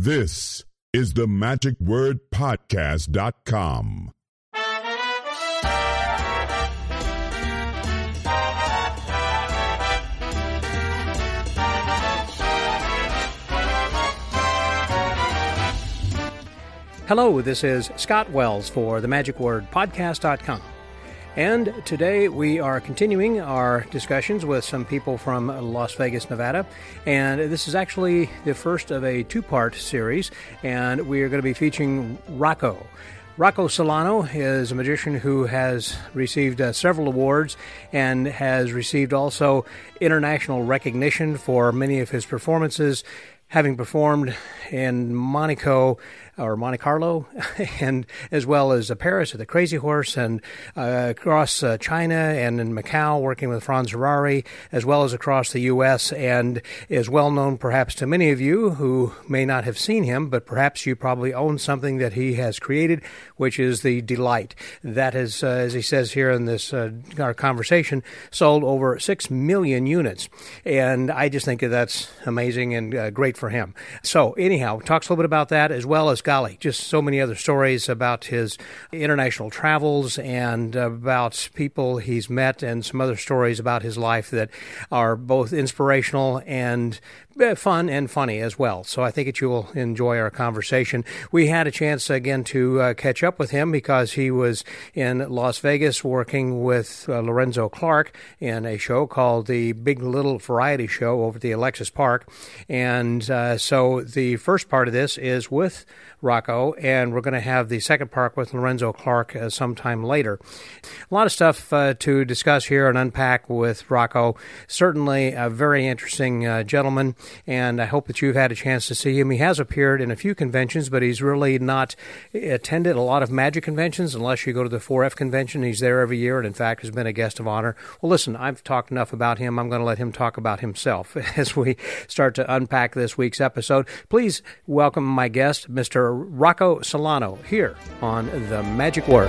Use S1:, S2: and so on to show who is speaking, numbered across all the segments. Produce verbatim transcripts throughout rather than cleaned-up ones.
S1: This is the magic word podcast dot com.
S2: Hello, this is Scott Wells for the magic word podcast dot com. And today we are continuing our discussions with some people from Las Vegas, Nevada. And this is actually the first of a two-part series, and we are going to be featuring Rocco. Rocco Solano is a magician who has received uh, several awards and has received also international recognition for many of his performances, having performed in Monaco or Monte Carlo, and as well as uh, Paris at the Crazy Horse, and uh, across uh, China and in Macau, working with Franz Harari, as well as across the U S, and is well known perhaps to many of you who may not have seen him, but perhaps you probably own something that he has created, which is the Delight. That is, uh, as he says here in this uh, our conversation, sold over six million units, and I just think that that's amazing and uh, great for him. So anyhow, talks a little bit about that, as well as golly, just so many other stories about his international travels and about people he's met, and some other stories about his life that are both inspirational and fun and funny as well. So I think that you will enjoy our conversation. We had a chance again to uh, catch up with him because he was in Las Vegas working with uh, Lorenzo Clark in a show called the Big Little Variety Show over at the Alexis Park. And uh, so the first part of this is with Rocco, and we're going to have the second part with Lorenzo Clark uh, sometime later. A lot of stuff uh, to discuss here and unpack with Rocco. Certainly a very interesting uh, gentleman, and I hope that you've had a chance to see him. He has appeared in a few conventions, but he's really not attended a lot of magic conventions unless you go to the four F convention. He's there every year, and in fact has been a guest of honor. Well, listen, I've talked enough about him. I'm going to let him talk about himself as we start to unpack this week's episode. Please welcome my guest, Mister Rocco Solano, here on The Magic Word.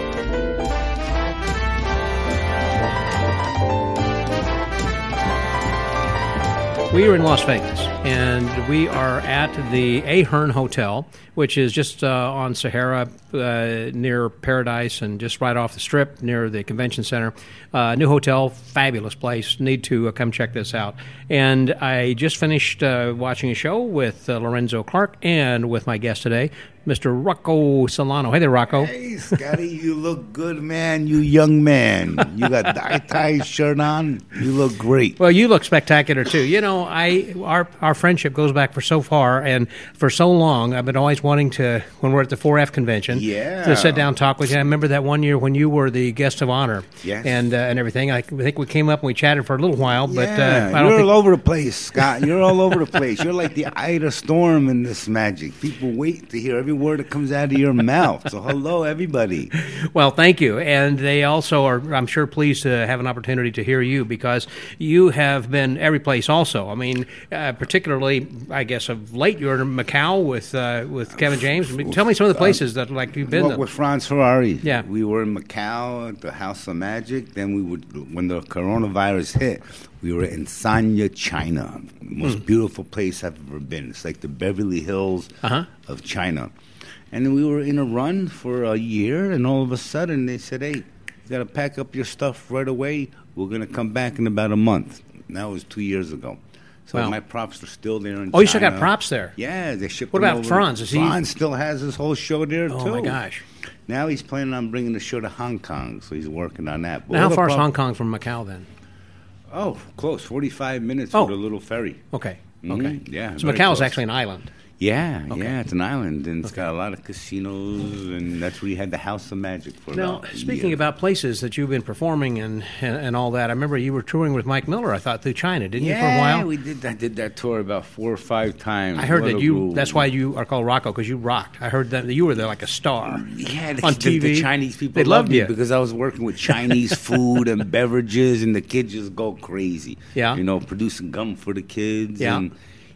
S2: We are in Las Vegas, and we are at the Ahern Hotel, which is just uh, on Sahara uh, near Paradise and just right off the Strip near the convention center. Uh, new hotel, fabulous place. Need to uh, come check this out. And I just finished uh, watching a show with uh, Lorenzo Clark and with my guest today, Mister Rocco Solano. Hey there, Rocco.
S3: Hey, Scotty, you look good, man. You young man. You got tie-tie shirt on. You look great.
S2: Well, you look spectacular, too. You know, I our our friendship goes back for so far and for so long. I've been always wanting to, when we're at the four F convention,
S3: yeah.
S2: to sit down and talk with you. I remember that one year when you were the guest of honor,
S3: yes.
S2: and uh, and everything. I think we came up and we chatted for a little while, but
S3: yeah.
S2: uh, I don't
S3: You're
S2: think...
S3: all over the place, Scott. You're all over the place. You're like the Ida Storm in this magic. People wait to hear every word that comes out of your mouth. So hello, everybody.
S2: Well, thank you. And they also are, I'm sure, pleased to have an opportunity to hear you because you have been every place also. I mean, uh, particularly, I guess, of late, you're in Macau with uh, with Kevin James. I mean, tell me some of the places that like you've been
S3: Well,
S2: to.
S3: with Franz Harari.
S2: Yeah.
S3: We were in Macau at the House of Magic. Then we would, when the coronavirus hit, we were in Sanya, China. Most mm. beautiful place I've ever been. It's like the Beverly Hills uh-huh. of China. And then we were in a run for a year, and all of a sudden they said, hey, you got to pack up your stuff right away. We're going to come back in about a month. And that was two years ago. So wow. my props are still there in China.
S2: Oh, you still got props there?
S3: Yeah, they shipped
S2: What
S3: them
S2: about
S3: over.
S2: Franz? Is he...
S3: Franz still has his whole show there,
S2: oh,
S3: too.
S2: Oh, my gosh.
S3: Now he's planning on bringing the show to Hong Kong, so he's working on that. But
S2: now, how far
S3: prob-
S2: is Hong Kong from Macau, then?
S3: Oh, close, forty-five minutes
S2: oh.
S3: with a little ferry.
S2: Okay,
S3: mm-hmm.
S2: okay.
S3: Yeah.
S2: So Macau is actually an island.
S3: Yeah,
S2: okay.
S3: yeah, it's an island, and it's
S2: okay.
S3: got a lot of casinos, and that's where you had the House of Magic for
S2: now,
S3: about
S2: speaking about places that you've been performing and, and and all that, I remember you were touring with Mike Miller, I thought, through China, didn't
S3: yeah,
S2: you, for a while?
S3: Yeah, we did. I did that tour about four or five times.
S2: I heard
S3: what
S2: that you,
S3: rule.
S2: that's why you are called Rocco, because you rocked. I heard that you were there like a star.
S3: Yeah, the,
S2: on
S3: the,
S2: T V.
S3: The Chinese people
S2: they
S3: loved me
S2: you.
S3: because I was working with Chinese food and beverages, and the kids just go crazy.
S2: Yeah.
S3: You know, producing gum for the kids.
S2: Yeah.
S3: And,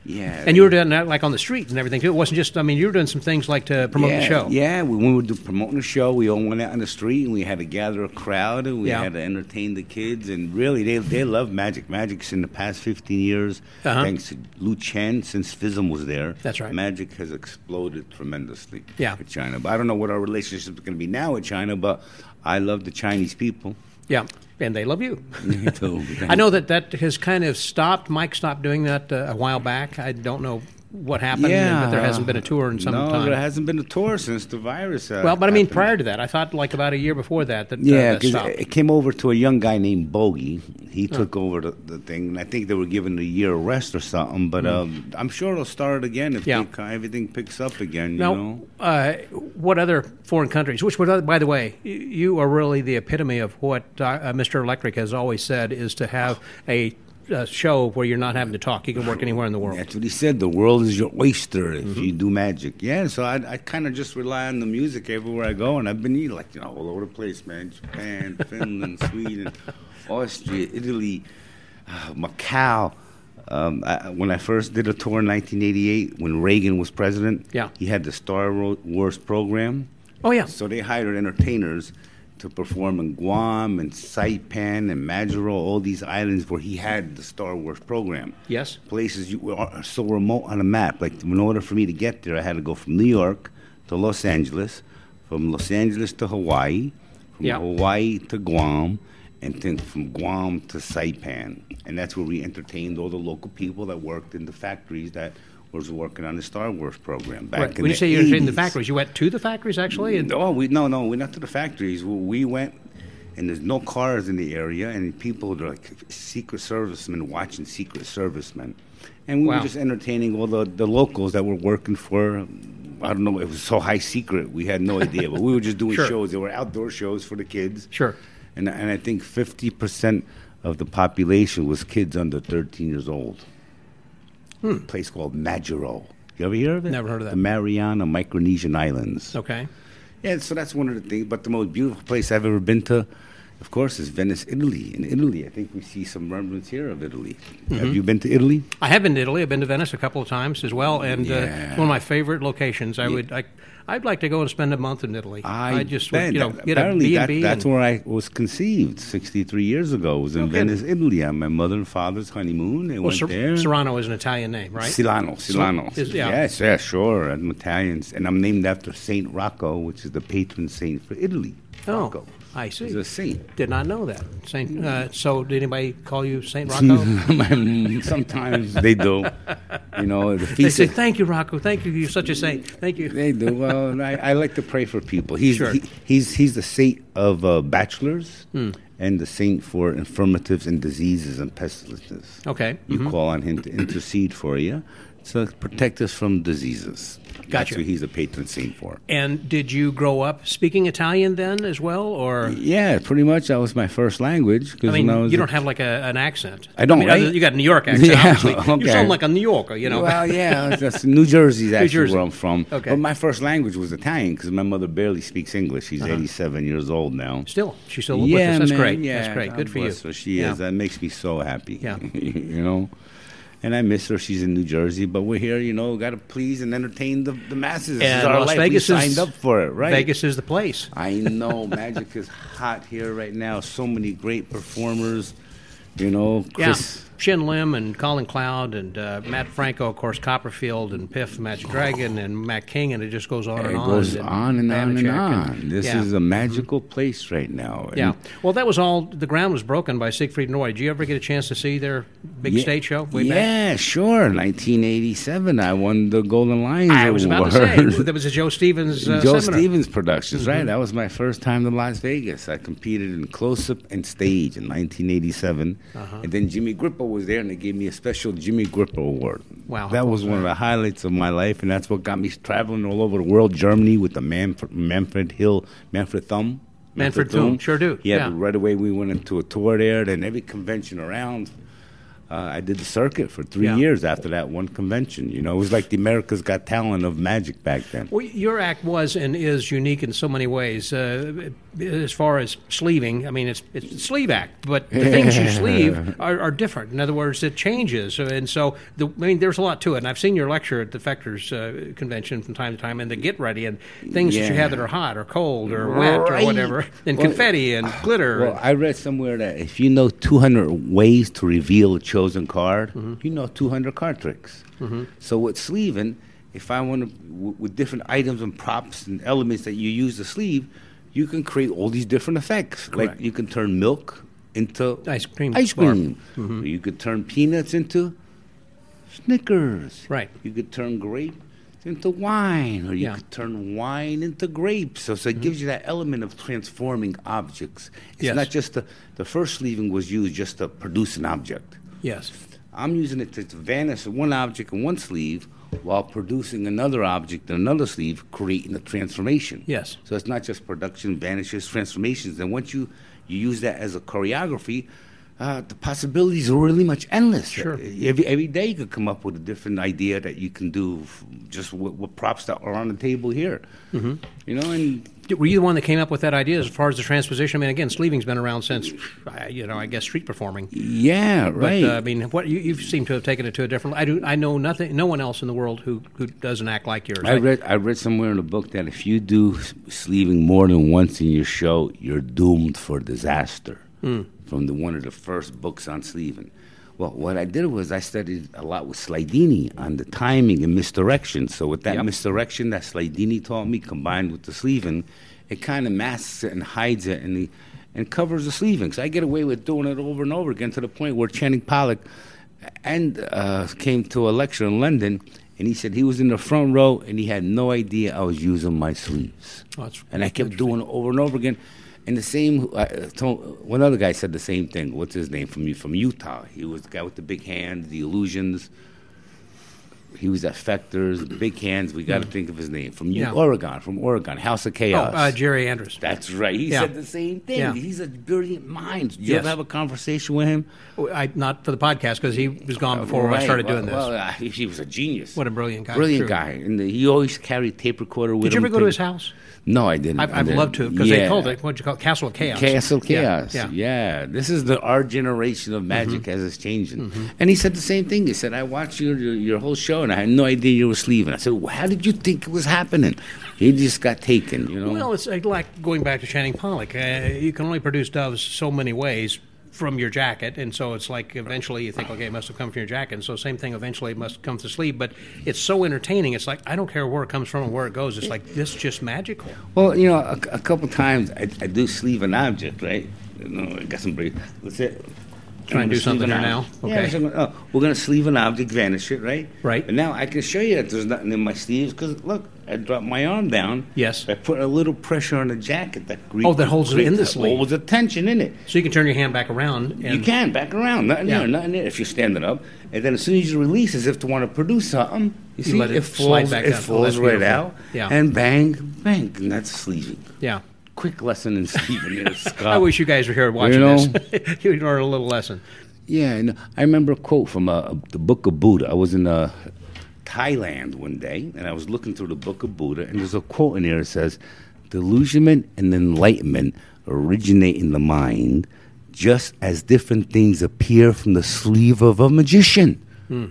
S3: Yeah.
S2: And you were doing that like on the street and everything too. It wasn't just. I mean, you were doing some things like to promote
S3: yeah,
S2: the show.
S3: Yeah, we, when we were promoting the show, we all went out on the street and we had to gather a crowd and we
S2: Yeah.
S3: had to entertain the kids. And really, they they love Magic. Magic's in the past fifteen years,
S2: Uh-huh.
S3: thanks to Lu Chen, since FISM was there.
S2: That's right.
S3: Magic has exploded tremendously
S2: Yeah.
S3: with China. But I don't know what our relationship is going to be now with China, but I love the Chinese people.
S2: Yeah, and they love you.
S3: Me too.
S2: I know that that has kind of stopped. Mike stopped doing that uh, a while back. I don't know what happened,
S3: Yeah.
S2: but there hasn't been a tour in some
S3: no,
S2: time.
S3: there hasn't been a tour since the virus. Uh,
S2: Well, but I mean,
S3: happened.
S2: prior to that, I thought like about a year before that that, uh,
S3: Yeah,
S2: that
S3: because
S2: stopped.
S3: it came over to a young guy named Bogey. He took over the, the thing, and I think they were given a year of rest or something. But um, I'm sure it'll start again if
S2: Yeah.
S3: they, everything picks up again. You
S2: Now,
S3: know,
S2: uh, what other foreign countries? Which, would, by the way, y- you are really the epitome of what uh, uh, Mister Electric has always said is to have a, a show where you're not having to talk. You can work anywhere in the world.
S3: that's what he said. The world is your oyster if
S2: Mm-hmm.
S3: you do magic. Yeah, so I, I kind of just rely on the music everywhere I go, and I've been eating like you know all over the place, man. Japan, Finland, Sweden, Austria, Italy, uh, Macau. Um, I, when I first did a tour in nineteen eighty-eight, when Reagan was president,
S2: Yeah.
S3: he had the Star Wars program.
S2: Oh, yeah.
S3: So they hired entertainers to perform in Guam and Saipan and Majuro, all these islands where he had the Star Wars program.
S2: Yes.
S3: Places you are so remote on a map. Like in order for me to get there, I had to go from New York to Los Angeles, from Los Angeles to Hawaii, from
S2: Yeah.
S3: Hawaii to Guam, and then from Guam to Saipan. And that's where we entertained all the local people that worked in the factories that was working on the Star Wars program back
S2: Right.
S3: in
S2: When you
S3: the
S2: say you're in the
S3: eighties.
S2: factories, you went to the factories actually? And,
S3: No, we no no we're not to the factories. We went, and there's no cars in the area, and people are like secret servicemen watching secret servicemen, and we
S2: Wow.
S3: were just entertaining all the, the locals that were working for. I don't know. It was so high secret. We had no idea, but we were just doing
S2: Sure.
S3: shows. They were outdoor shows for the kids.
S2: Sure.
S3: And and I think fifty percent of the population was kids under thirteen years old.
S2: Hmm.
S3: A place called Majuro. You ever hear of it?
S2: Never heard of that.
S3: The Mariana Micronesian Islands.
S2: Okay.
S3: Yeah, so that's one of the things. But the most beautiful place I've ever been to, of course, is Venice, Italy. In Italy, I think we see some remnants here of Italy.
S2: Mm-hmm.
S3: Have you been to Italy?
S2: I have been to Italy. I've been to Venice a couple of times as well, and uh,
S3: Yeah.
S2: it's one of my favorite locations. I would, I, I'd like to go and spend a month in Italy.
S3: I
S2: just,
S3: bet.
S2: would, you know,
S3: That-
S2: get a
S3: apparently
S2: B
S3: that,
S2: and B.
S3: that's where I was conceived sixty-three years ago. It was in
S2: Okay.
S3: Venice, Italy, on my mother and father's honeymoon. They
S2: Well,
S3: went
S2: Ser-
S3: there.
S2: Serrano is an Italian name, right?
S3: Silano, Silano.
S2: is- yeah.
S3: Yes, yeah, sure. I'm Italian. And I'm named after Saint Rocco, which is the patron saint for Italy.
S2: Oh,
S3: Rocco.
S2: I see.
S3: He's a saint.
S2: Did not know that. Saint. Uh, so, did anybody call you Saint Rocco?
S3: Sometimes they do. You know, the
S2: They
S3: feast
S2: say,
S3: of-
S2: "Thank you, Rocco. Thank you. You're such a saint. Thank you."
S3: They do. Well, and I, I like to pray for people. He's
S2: Sure.
S3: he, he's he's the saint of uh, bachelors
S2: Hmm.
S3: and the saint for infirmities and diseases and pestilences.
S2: Okay.
S3: You
S2: Mhm.
S3: call on him to intercede for you, to protect us from diseases. That's
S2: Gotcha.
S3: who he's a patron saint for.
S2: And did you grow up speaking Italian then as well, or?
S3: Yeah, pretty much. That was my first language. 'cause
S2: I mean,
S3: when I was
S2: you
S3: a-
S2: don't have like a, an accent.
S3: I don't,
S2: mean,
S3: right?
S2: other- You got a New York accent,
S3: Yeah,
S2: obviously. You
S3: okay.
S2: sound like a New Yorker, you know.
S3: Well, yeah, that's New Jersey's actually
S2: Jersey.
S3: where I'm from.
S2: Okay.
S3: But my first language was Italian because my mother barely speaks English. She's
S2: Uh-huh.
S3: eighty-seven years old now.
S2: Still, she's still
S3: yeah,
S2: with us. That's
S3: man,
S2: great.
S3: Yeah,
S2: That's great.
S3: God
S2: Good for you.
S3: bless her. She
S2: Yeah.
S3: is. That makes me so happy.
S2: Yeah.
S3: You know? And I miss her. She's in New Jersey, but we're here, you know, got to please and entertain the, the masses. This
S2: And
S3: is our
S2: Las
S3: life.
S2: Vegas
S3: we
S2: is-
S3: signed up for it, right?
S2: Vegas is the place.
S3: I know. Magic is hot here right now. So many great performers. You know, Chris.
S2: Yeah. Shin Lim and Colin Cloud and uh, Matt Franco, of course, Copperfield and Piff, Magic Dragon, and Matt King, and it just goes on
S3: It
S2: and on.
S3: goes on and on and
S2: Vanacek
S3: on. This
S2: yeah.
S3: is a magical place right now. And
S2: Yeah. Well, that was all. The ground was broken by Siegfried and Roy. Did you ever get a chance to see their big
S3: Yeah,
S2: stage show? Way
S3: yeah, sure. nineteen eighty-seven, I won the Golden Lions
S2: back? I was about to
S3: Award.
S2: say there was a Joe Stevens uh,
S3: Joe
S2: seminar.
S3: Stevens Productions,
S2: Mm-hmm.
S3: right? That was my first time to Las Vegas. I competed in close-up and stage in nineteen eighty-seven.
S2: Uh-huh.
S3: And then Jimmy Grippo was there, and they gave me a special Jimmy Grippo Award.
S2: Wow.
S3: That was one of the highlights of my life, and that's what got me traveling all over the world. Germany with the Manfred, Manfred Hill, Manfred Thumb.
S2: Manfred Thum, sure do,
S3: Yeah,
S2: yeah.
S3: but right away we went into a tour there, then every convention around. Uh, I did the circuit for three
S2: Yeah.
S3: years after that one convention. You know, it was like the America's Got Talent of magic back then.
S2: Well, your act was and is unique in so many ways. Uh, as far as sleeving, I mean, it's it's a sleeve act, but the things you sleeve are, are different. In other words, it changes, and so the, I mean, there's a lot to it. And I've seen your lecture at the Fechter's uh, convention from time to time, and the get ready and things
S3: Yeah.
S2: that you have that are hot or cold or wet
S3: Right.
S2: or whatever, and
S3: Well,
S2: confetti and glitter.
S3: Well, I read somewhere that if you know two hundred ways to reveal a chosen card,
S2: Mm-hmm.
S3: you know two hundred card tricks. So with sleeving, if I want to, w- with different items and props and elements that you use to sleeve, you can create all these different effects.
S2: Correct.
S3: Like you can turn milk into
S2: Ice cream
S3: Ice
S2: bar.
S3: cream.
S2: Mm-hmm.
S3: You could turn peanuts into Snickers.
S2: Right.
S3: You could turn grape into wine, or you
S2: Yeah.
S3: could turn wine into grapes. So, so it gives you that element of transforming objects. It's
S2: Yes.
S3: not just the, the first sleeving was used just to produce an object.
S2: Yes.
S3: I'm using it to, to vanish one object in one sleeve while producing another object in another sleeve, creating a transformation.
S2: Yes.
S3: So it's not just production, vanishes, transformations. And once you, you use that as a choreography, uh, the possibilities are really much endless.
S2: Sure.
S3: Every, every day you could come up with a different idea that you can do f- just with, with props that are on the table here. Mm-hmm. You know, and
S2: Were you the one that came up with that idea as far as the transposition? I mean, again, sleeving's been around since, uh, you know, I guess street performing.
S3: yeah, right.
S2: But uh, I mean, what you, you seem to have taken it to a different. I do. I know nothing. No one else in the world who, who does an act like yours.
S3: I read I read somewhere in the book that if you do s- sleeving more than once in your show, you're doomed for disaster.
S2: Hmm.
S3: From the one of the first books on sleeving. Well, what I did was I studied a lot with Slidini on the timing and misdirection. So with that
S2: Yep.
S3: misdirection that Slidini taught me, combined with the sleeving, it kind of masks it and hides it and the, and covers the sleeving. So I get away with doing it over and over again to the point where Channing Pollock and uh, came to a lecture in London, and he said he was in the front row and he had no idea I was using my sleeves.
S2: Oh, that's
S3: And I kept doing it over and over again. And the same, uh, told, one other guy said the same thing. What's his name from from Utah? He was the guy with the big hands, the illusions. He was at Fechter's, the big hands. We got to think of his name from U-
S2: Yeah.
S3: Oregon, from Oregon, House of
S2: Oh,
S3: Chaos.
S2: uh, Jerry Andrews.
S3: That's right. He
S2: Yeah.
S3: said the same thing.
S2: Yeah.
S3: He's a brilliant mind. Did you
S2: Yes.
S3: ever have a conversation with him?
S2: I, not for the podcast because he was gone before I
S3: Right.
S2: started
S3: well,
S2: doing this.
S3: Well, uh, he, he was a genius.
S2: What a brilliant guy.
S3: Brilliant
S2: True.
S3: guy. And he always carried tape recorder with
S2: Did you
S3: him.
S2: ever go to his house?
S3: No, I didn't.
S2: I've,
S3: I
S2: I'd
S3: didn't.
S2: love to because
S3: yeah.
S2: they called it what you call it? Castle of Chaos.
S3: Castle
S2: Yeah,
S3: Chaos.
S2: Yeah.
S3: Yeah. This is the our generation of magic
S2: Mm-hmm.
S3: as it's changing. And he said the same thing. He said, I watched your, your your whole show and I had no idea you were sleeving. I said, well, how did you think it was happening? He just got taken, you know.
S2: Well, it's uh, like going back to Channing Pollock. Uh, you can only produce doves so many ways from your jacket, and so it's like eventually you think, okay, it must have come from your jacket, and so same thing, eventually it must come to sleeve, but it's so entertaining. It's like, I don't care where it comes from and where it goes. It's like, this is just magical.
S3: Well, you know, a, a couple times I, I do sleeve an object, right? You know, I got some brief. Let's it.
S2: Try and do something here now? Okay.
S3: Yeah, so, oh, we're going to sleeve an object, vanish it, right?
S2: Right.
S3: And now I can show you that there's nothing in my sleeves because, look, I dropped my arm down.
S2: Yes.
S3: I put a little pressure on the jacket. That gre-
S2: Oh, that holds it in the
S3: that
S2: sleeve.
S3: holds the tension in it.
S2: So you can turn your hand back around. And,
S3: You can, back around. Nothing
S2: Yeah.
S3: there, nothing there if you're standing up. And then as soon as you release, as if to want to produce something, you,
S2: You
S3: see,
S2: let it
S3: it
S2: slide
S3: falls,
S2: back
S3: it
S2: down. Oh,
S3: falls
S2: that's
S3: right
S2: beautiful.
S3: out.
S2: Yeah.
S3: And bang, bang. And that's sleeving.
S2: Yeah.
S3: Quick lesson in sleeving. there, Scott.
S2: I wish you guys were here watching
S3: You know?
S2: this. You'd learn a little lesson.
S3: Yeah, and I remember a quote from uh, the Book of Buddha. I was in uh, Thailand one day, and I was looking through the Book of Buddha, and there's a quote in there that says, "Delusionment and enlightenment originate in the mind, just as different things appear from the sleeve of a magician."
S2: Hmm.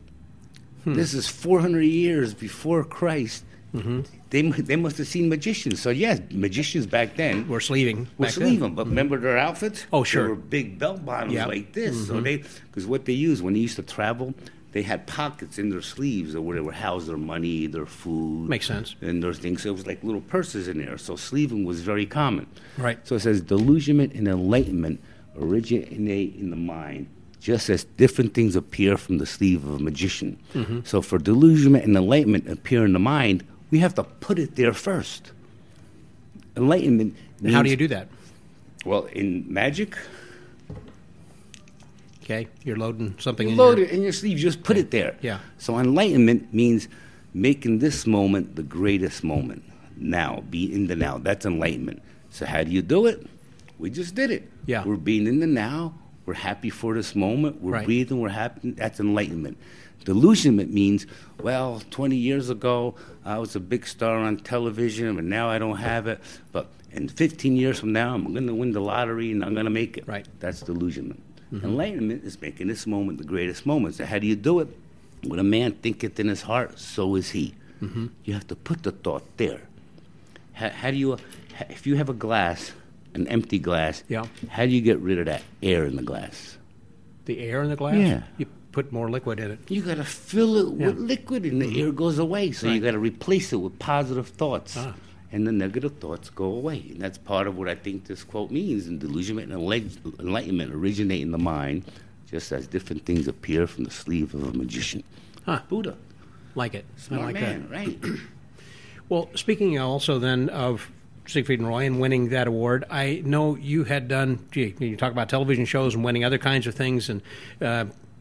S2: Hmm.
S3: This is four hundred years before Christ.
S2: Mm-hmm.
S3: They mu- they must have seen magicians. So yes, magicians back then
S2: We're sleeving.
S3: were
S2: back then.
S3: sleeving, but remember their outfits?
S2: Oh, sure.
S3: They were big belt bottoms
S2: Yeah.
S3: like this.
S2: Mm-hmm.
S3: So they, because what they used when they used to travel, they had pockets in their sleeves where they would house their money, their food.
S2: Makes sense.
S3: And those things. So it was like little purses in there. So sleeving was very common.
S2: Right.
S3: So it says delusionment and enlightenment originate in the mind, just as different things appear from the sleeve of a magician.
S2: Mm-hmm.
S3: So for delusionment and enlightenment appear in the mind, we have to put it there first. Enlightenment.
S2: And how do
S3: means-
S2: you do that?
S3: Well, in magic,
S2: Okay, you're loading something
S3: you
S2: in
S3: load
S2: your...
S3: it in your sleeve. Just put it there.
S2: Yeah.
S3: So enlightenment means making this moment the greatest moment. Now, be in the now. That's enlightenment. So how do you do it? We just did it.
S2: Yeah.
S3: We're being in the now. We're happy for this moment. We're
S2: Right.
S3: breathing. We're happy. That's enlightenment. Delusionment means, well, twenty years ago, I was a big star on television, but now I don't have it. But in fifteen years from now, I'm going to win the lottery, and I'm going to make it.
S2: Right.
S3: That's delusionment. Mm-hmm. Enlightenment is making this moment the greatest moment. So how do you do it? When a man thinketh in his heart, so is he. Mm-hmm. You have to put the thought there. How, how do you, if you have a glass, an empty glass,
S2: yeah.
S3: how do you get rid of that air in the glass?
S2: The air in the glass?
S3: Yeah.
S2: You put more liquid in it.
S3: You got to fill it
S2: yeah.
S3: with liquid, and the mm-hmm. air goes away. So
S2: right.
S3: you got to replace it with positive thoughts.
S2: Ah.
S3: And the negative thoughts go away. And that's part of what I think this quote means. And delusionment and enlightenment originate in the mind, just as different things appear from the sleeve of a magician.
S2: Huh.
S3: Buddha.
S2: Like it.
S3: Smart
S2: I like
S3: man,
S2: that.
S3: Right.
S2: Well, speaking also then of Siegfried and Roy and winning that award, I know you had done, gee, you talk about television shows and winning other kinds of things and uh,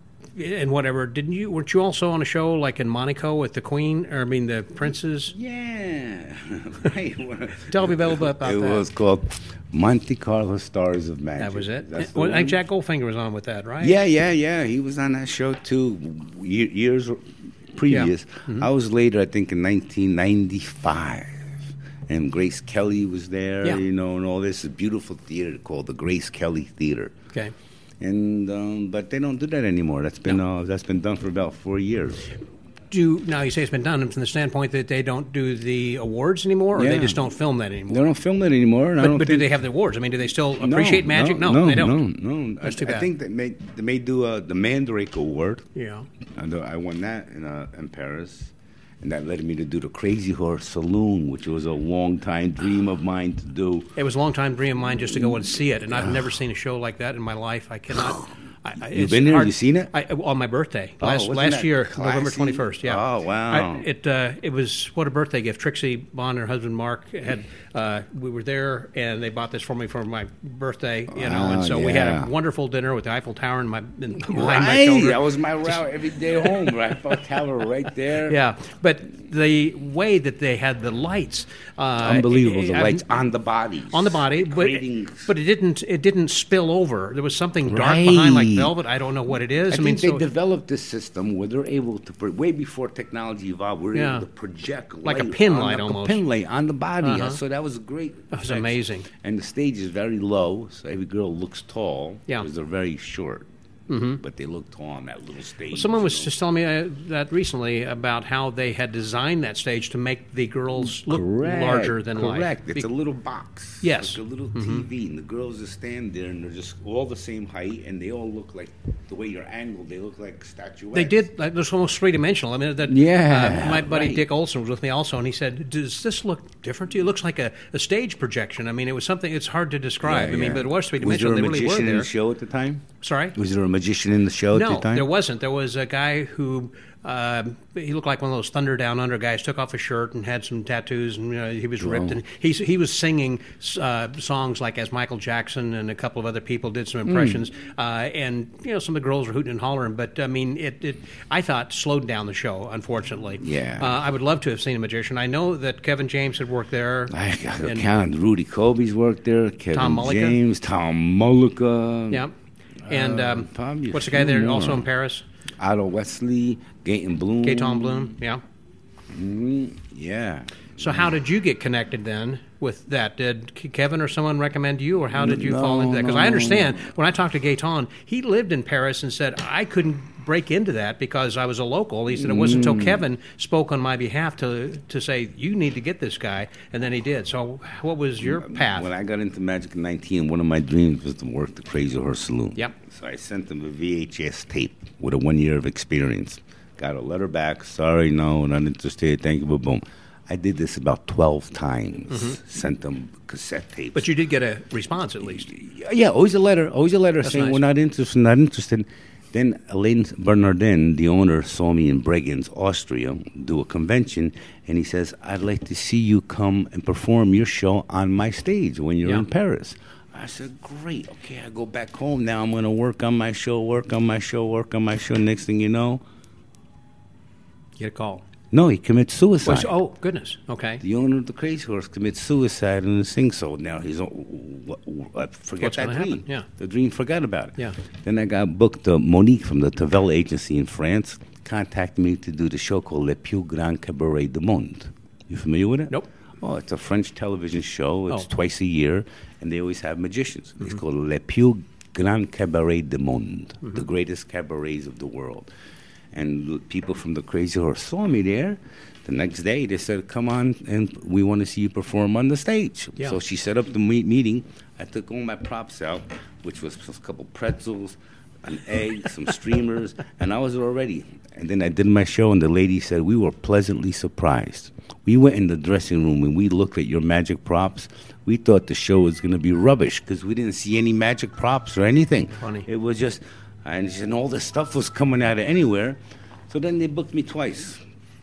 S2: and whatever. Didn't you? Weren't you also on a show like in Monaco with the Queen, or I mean the Princess?
S3: Yeah. Right.
S2: Tell me a little bit about
S3: it
S2: that.
S3: It was called Monte Carlo Stars of Magic.
S2: That was it?
S3: That's
S2: well, I think
S3: one.
S2: Jack Goldfinger was on with that, right?
S3: Yeah, yeah, yeah. He was on that show too, ye- years previous.
S2: Yeah. Mm-hmm.
S3: I was later, I think, in nineteen ninety-five. And Grace Kelly was there,
S2: yeah.
S3: you know, and all this. A beautiful theater called the Grace Kelly Theater.
S2: Okay.
S3: And um, but they don't do that anymore. That's been
S2: no.
S3: uh, that's been done for about four years.
S2: Do now you say it's been done from the standpoint that they don't do the awards anymore, or
S3: yeah.
S2: they just don't film that anymore?
S3: They don't film that anymore. And
S2: but
S3: I don't
S2: but
S3: think
S2: do they have the awards? I mean, do they still appreciate
S3: no,
S2: magic?
S3: No,
S2: No,
S3: no,
S2: they don't.
S3: No, no.
S2: That's
S3: I,
S2: too bad.
S3: I think they may they may do uh, the Mandrake Award.
S2: Yeah.
S3: And uh, I won that in uh, in Paris. And that led me to do the Crazy Horse Saloon, which was a long time dream of mine to do.
S2: It was a long time dream of mine just to go and see it, and I've never seen a show like that in my life. I cannot. I,
S3: You've been there? Have you seen it?
S2: I, on my birthday,
S3: Oh,
S2: last
S3: wasn't
S2: last
S3: that
S2: year,
S3: classy?
S2: November twenty-first. Yeah.
S3: Oh, wow.
S2: I, it uh, it was what a birthday gift. Trixie Bond and her husband Mark had. Uh, we were there, and they bought this for me for my birthday. You know, and
S3: Oh,
S2: so we had
S3: yeah.
S2: a wonderful dinner with the Eiffel Tower in my in, behind my
S3: Right,
S2: shoulder.
S3: that was my route every day home. Right, Eiffel Tower right there.
S2: Yeah, but the way that they had the lights, uh,
S3: Unbelievable. The
S2: I-
S3: lights on the bodies.
S2: on the body, but
S3: Creating-
S2: but it didn't it didn't spill over. There was something dark
S3: Right.
S2: behind, like velvet. I don't know what it is.
S3: I,
S2: I, mean,
S3: think
S2: so
S3: they developed this system where they're able to, pro- way before technology evolved, we we're
S2: Yeah.
S3: able to project
S2: Like a
S3: light
S2: pin
S3: on
S2: light
S3: the,
S2: almost.
S3: a pin light on the body.
S2: Uh-huh.
S3: So that was great.
S2: That was
S3: effects.
S2: amazing.
S3: And the stage is very low, so every girl looks tall.
S2: Yeah.
S3: Because they're very short.
S2: Mm-hmm.
S3: But they look tall on that little stage.
S2: Someone was
S3: you know.
S2: just telling me uh, that recently about how they had designed that stage to make the girls look
S3: Correct,
S2: larger than life.
S3: Correct. It's
S2: Be-
S3: a little box.
S2: Yes.
S3: Like a little
S2: Mm-hmm.
S3: T V, and the girls just stand there, and they're just all the same height, and they all look like the way you're angled. They look like statuettes.
S2: They did. Like, it was almost three dimensional. I mean, that.
S3: Yeah,
S2: Uh, my buddy
S3: right.
S2: Dick Olson was with me also, and he said, "Does this look different to you? It looks like a, a stage projection. I mean, it was something. It's hard to describe.
S3: Yeah,
S2: I mean,
S3: yeah.
S2: but it was three
S3: Was there
S2: dimensional.
S3: a
S2: They really
S3: magician
S2: were
S3: in
S2: there.
S3: the show at the time?
S2: Sorry.
S3: Was there a magician in the show at
S2: No,
S3: the time?
S2: there wasn't. There was a guy who uh, he looked like one of those Thunder Down Under guys. Took off his shirt and had some tattoos, and you know, he was ripped. And he he was singing uh, songs like as Michael Jackson and a couple of other people did some impressions.
S3: Mm.
S2: Uh, and you know, some of the girls were hooting and hollering. But I mean, it, it I thought slowed down the show. Unfortunately,
S3: Yeah.
S2: Uh, I would love to have seen a magician. I know that Kevin James had worked there.
S3: I got to
S2: and-
S3: count. Rudy Kobe's worked there. Kevin
S2: Tom Mullica.
S3: James, Tom Mullica.
S2: Yeah. And
S3: Uh,
S2: um,
S3: probably a
S2: what's the guy
S3: few
S2: there
S3: more.
S2: also in Paris?
S3: Otto Wesley, Gaten Bloom.
S2: Gaetan Bloom. Yeah.
S3: Mm, yeah.
S2: So how did you get connected then with that? Did K- Kevin or someone recommend you, or how did you fall into that? Because I
S3: no.
S2: understand when I talked to Gaetan, he lived in Paris and said, I couldn't break into that because I was a local. He said it wasn't
S3: Mm.
S2: until Kevin spoke on my behalf to to say, you need to get this guy, and then he did. So what was your path?
S3: When I got into magic at nineteen, one of my dreams was to work the Crazy Horse Saloon.
S2: Yep.
S3: So I sent them a V H S tape with a one year of experience. Got a letter back. Sorry, no, not interested. Thank you, but boom. I did this about twelve times. Sent them cassette tapes.
S2: Mm-hmm. But you did get a response at least.
S3: Yeah, always a letter. Always a letter
S2: That's
S3: saying
S2: nice.
S3: we're not interested, not interested. Then Elaine Bernardin, the owner, saw me in Bregenz, Austria, do a convention, and he says, I'd like to see you come and perform your show on my stage when you're
S2: Yeah.
S3: in Paris. I said, great. Okay, I go back home now. I'm going to work on my show, work on my show, work on my show. Next thing you know,
S2: Get a call.
S3: no, he commits suicide.
S2: Was- oh, goodness. Okay.
S3: The owner of the Crazy Horse commits suicide in the sing so. Now he's uh, what, what, forget
S2: What's
S3: that
S2: gonna
S3: dream.
S2: happen? Yeah.
S3: The dream, forgot about it.
S2: Yeah.
S3: Then I got booked uh, Monique from the Tavel agency in France. contacted me to do the show called Le Plus Grand Cabaret du Monde. You familiar with it?
S2: Nope.
S3: Oh, it's a French television show. It's
S2: Oh.
S3: twice a year, and they always have magicians. Mm-hmm. It's called Le Plus Grand Cabaret du Monde, mm-hmm. the greatest cabarets of the world. And l- people from the Crazy Horse saw me there. The next day, they said, come on, and we want to see you perform on the stage.
S2: Yeah.
S3: So she set up the meet- meeting. I took all my props out, which was a couple pretzels, an egg, some streamers, and I was all ready. And then I did my show, and the lady said, we were pleasantly surprised. We went in the dressing room, and we looked at your magic props. We thought the show was going to be rubbish because we didn't see any magic props or anything.
S2: Funny.
S3: It was just, and, she said, and all this stuff was coming out of anywhere. So then they booked me twice.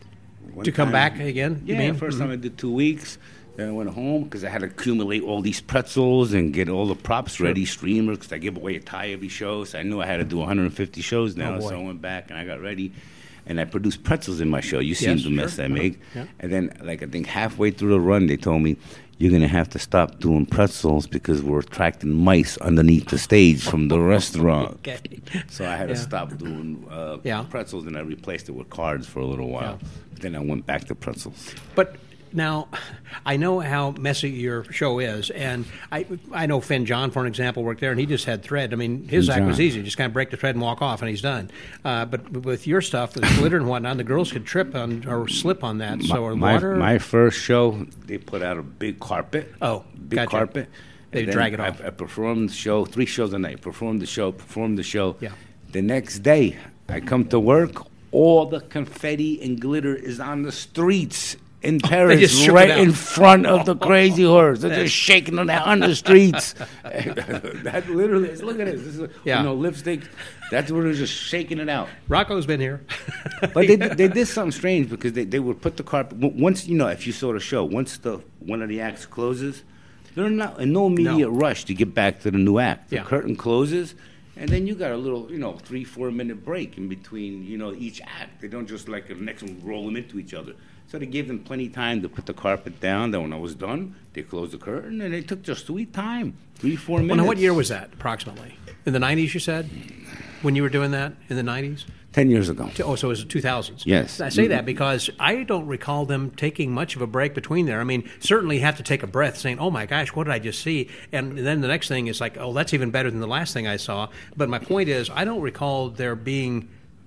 S3: One
S2: To come
S3: time-
S2: back again, you
S3: Yeah,
S2: mean?
S3: first
S2: Mhm.
S3: time I did two weeks. Then I went home because I had to accumulate all these pretzels and get all the props ready, streamers, because I give away a tie every show. So I knew I had to do one hundred fifty shows now.
S2: Oh, boy.
S3: So I went back and I got ready. And I produced pretzels in my show. You seen
S2: Yes,
S3: the mess
S2: sure.
S3: I make.
S2: Yeah.
S3: And then, like, I think halfway through the run, they told me, you're going to have to stop doing pretzels because we're attracting mice underneath the stage from the restaurant.
S2: Okay.
S3: So I had
S2: Yeah.
S3: to stop doing uh,
S2: Yeah.
S3: pretzels, and I replaced it with cards for a little while.
S2: Yeah.
S3: Then I went back to pretzels.
S2: But now, I know how messy your show is, and I I know Finn John, for an example, worked there, and he just had thread. I mean, his
S3: Finn
S2: act was
S3: John.
S2: easy. Just kind of break the thread and walk off, and he's done. Uh, but with your stuff, with glitter and whatnot, the girls could trip on or slip on that. So, or
S3: my,
S2: water.
S3: my first show, they put out a big carpet.
S2: Oh,
S3: big
S2: gotcha.
S3: carpet.
S2: They
S3: And then
S2: drag it
S3: I,
S2: off.
S3: I performed the show, three shows a night. Performed the show, performed the show.
S2: Yeah.
S3: The next day, I come to work. All the confetti and glitter is on the streets in
S2: just
S3: Paris,
S2: shook it
S3: right
S2: out.
S3: in front of the Crazy Horse. They're just shaking it out on the streets. That literally is, look at this. This is,
S2: Yeah.
S3: you know, lipstick. That's where they're just shaking it out.
S2: Rocco's been here.
S3: But they they did something strange because they, they would put the carpet w- once you know if you saw the show once the one of the acts closes, they're not in no immediate
S2: No.
S3: rush to get back to the new act. The
S2: Yeah.
S3: curtain closes, and then you got a little you know three four minute break in between you know each act. They don't just like the next one roll them into each other. So they gave them plenty of time to put the carpet down. Then when I was done, they closed the curtain and they took just sweet time, three four minutes.
S2: Well, now, what year was that, approximately? In the nineties, you said? When you were doing that? In the nineties?
S3: Ten years ago.
S2: Oh, so it was the two thousands.
S3: Yes.
S2: I say that because I don't recall them taking much of a break between there. I mean, certainly you have to take a breath saying, oh, my gosh, what did I just see? And then the next thing is like, oh, that's even better than the last thing I saw. But my point is, I don't recall there being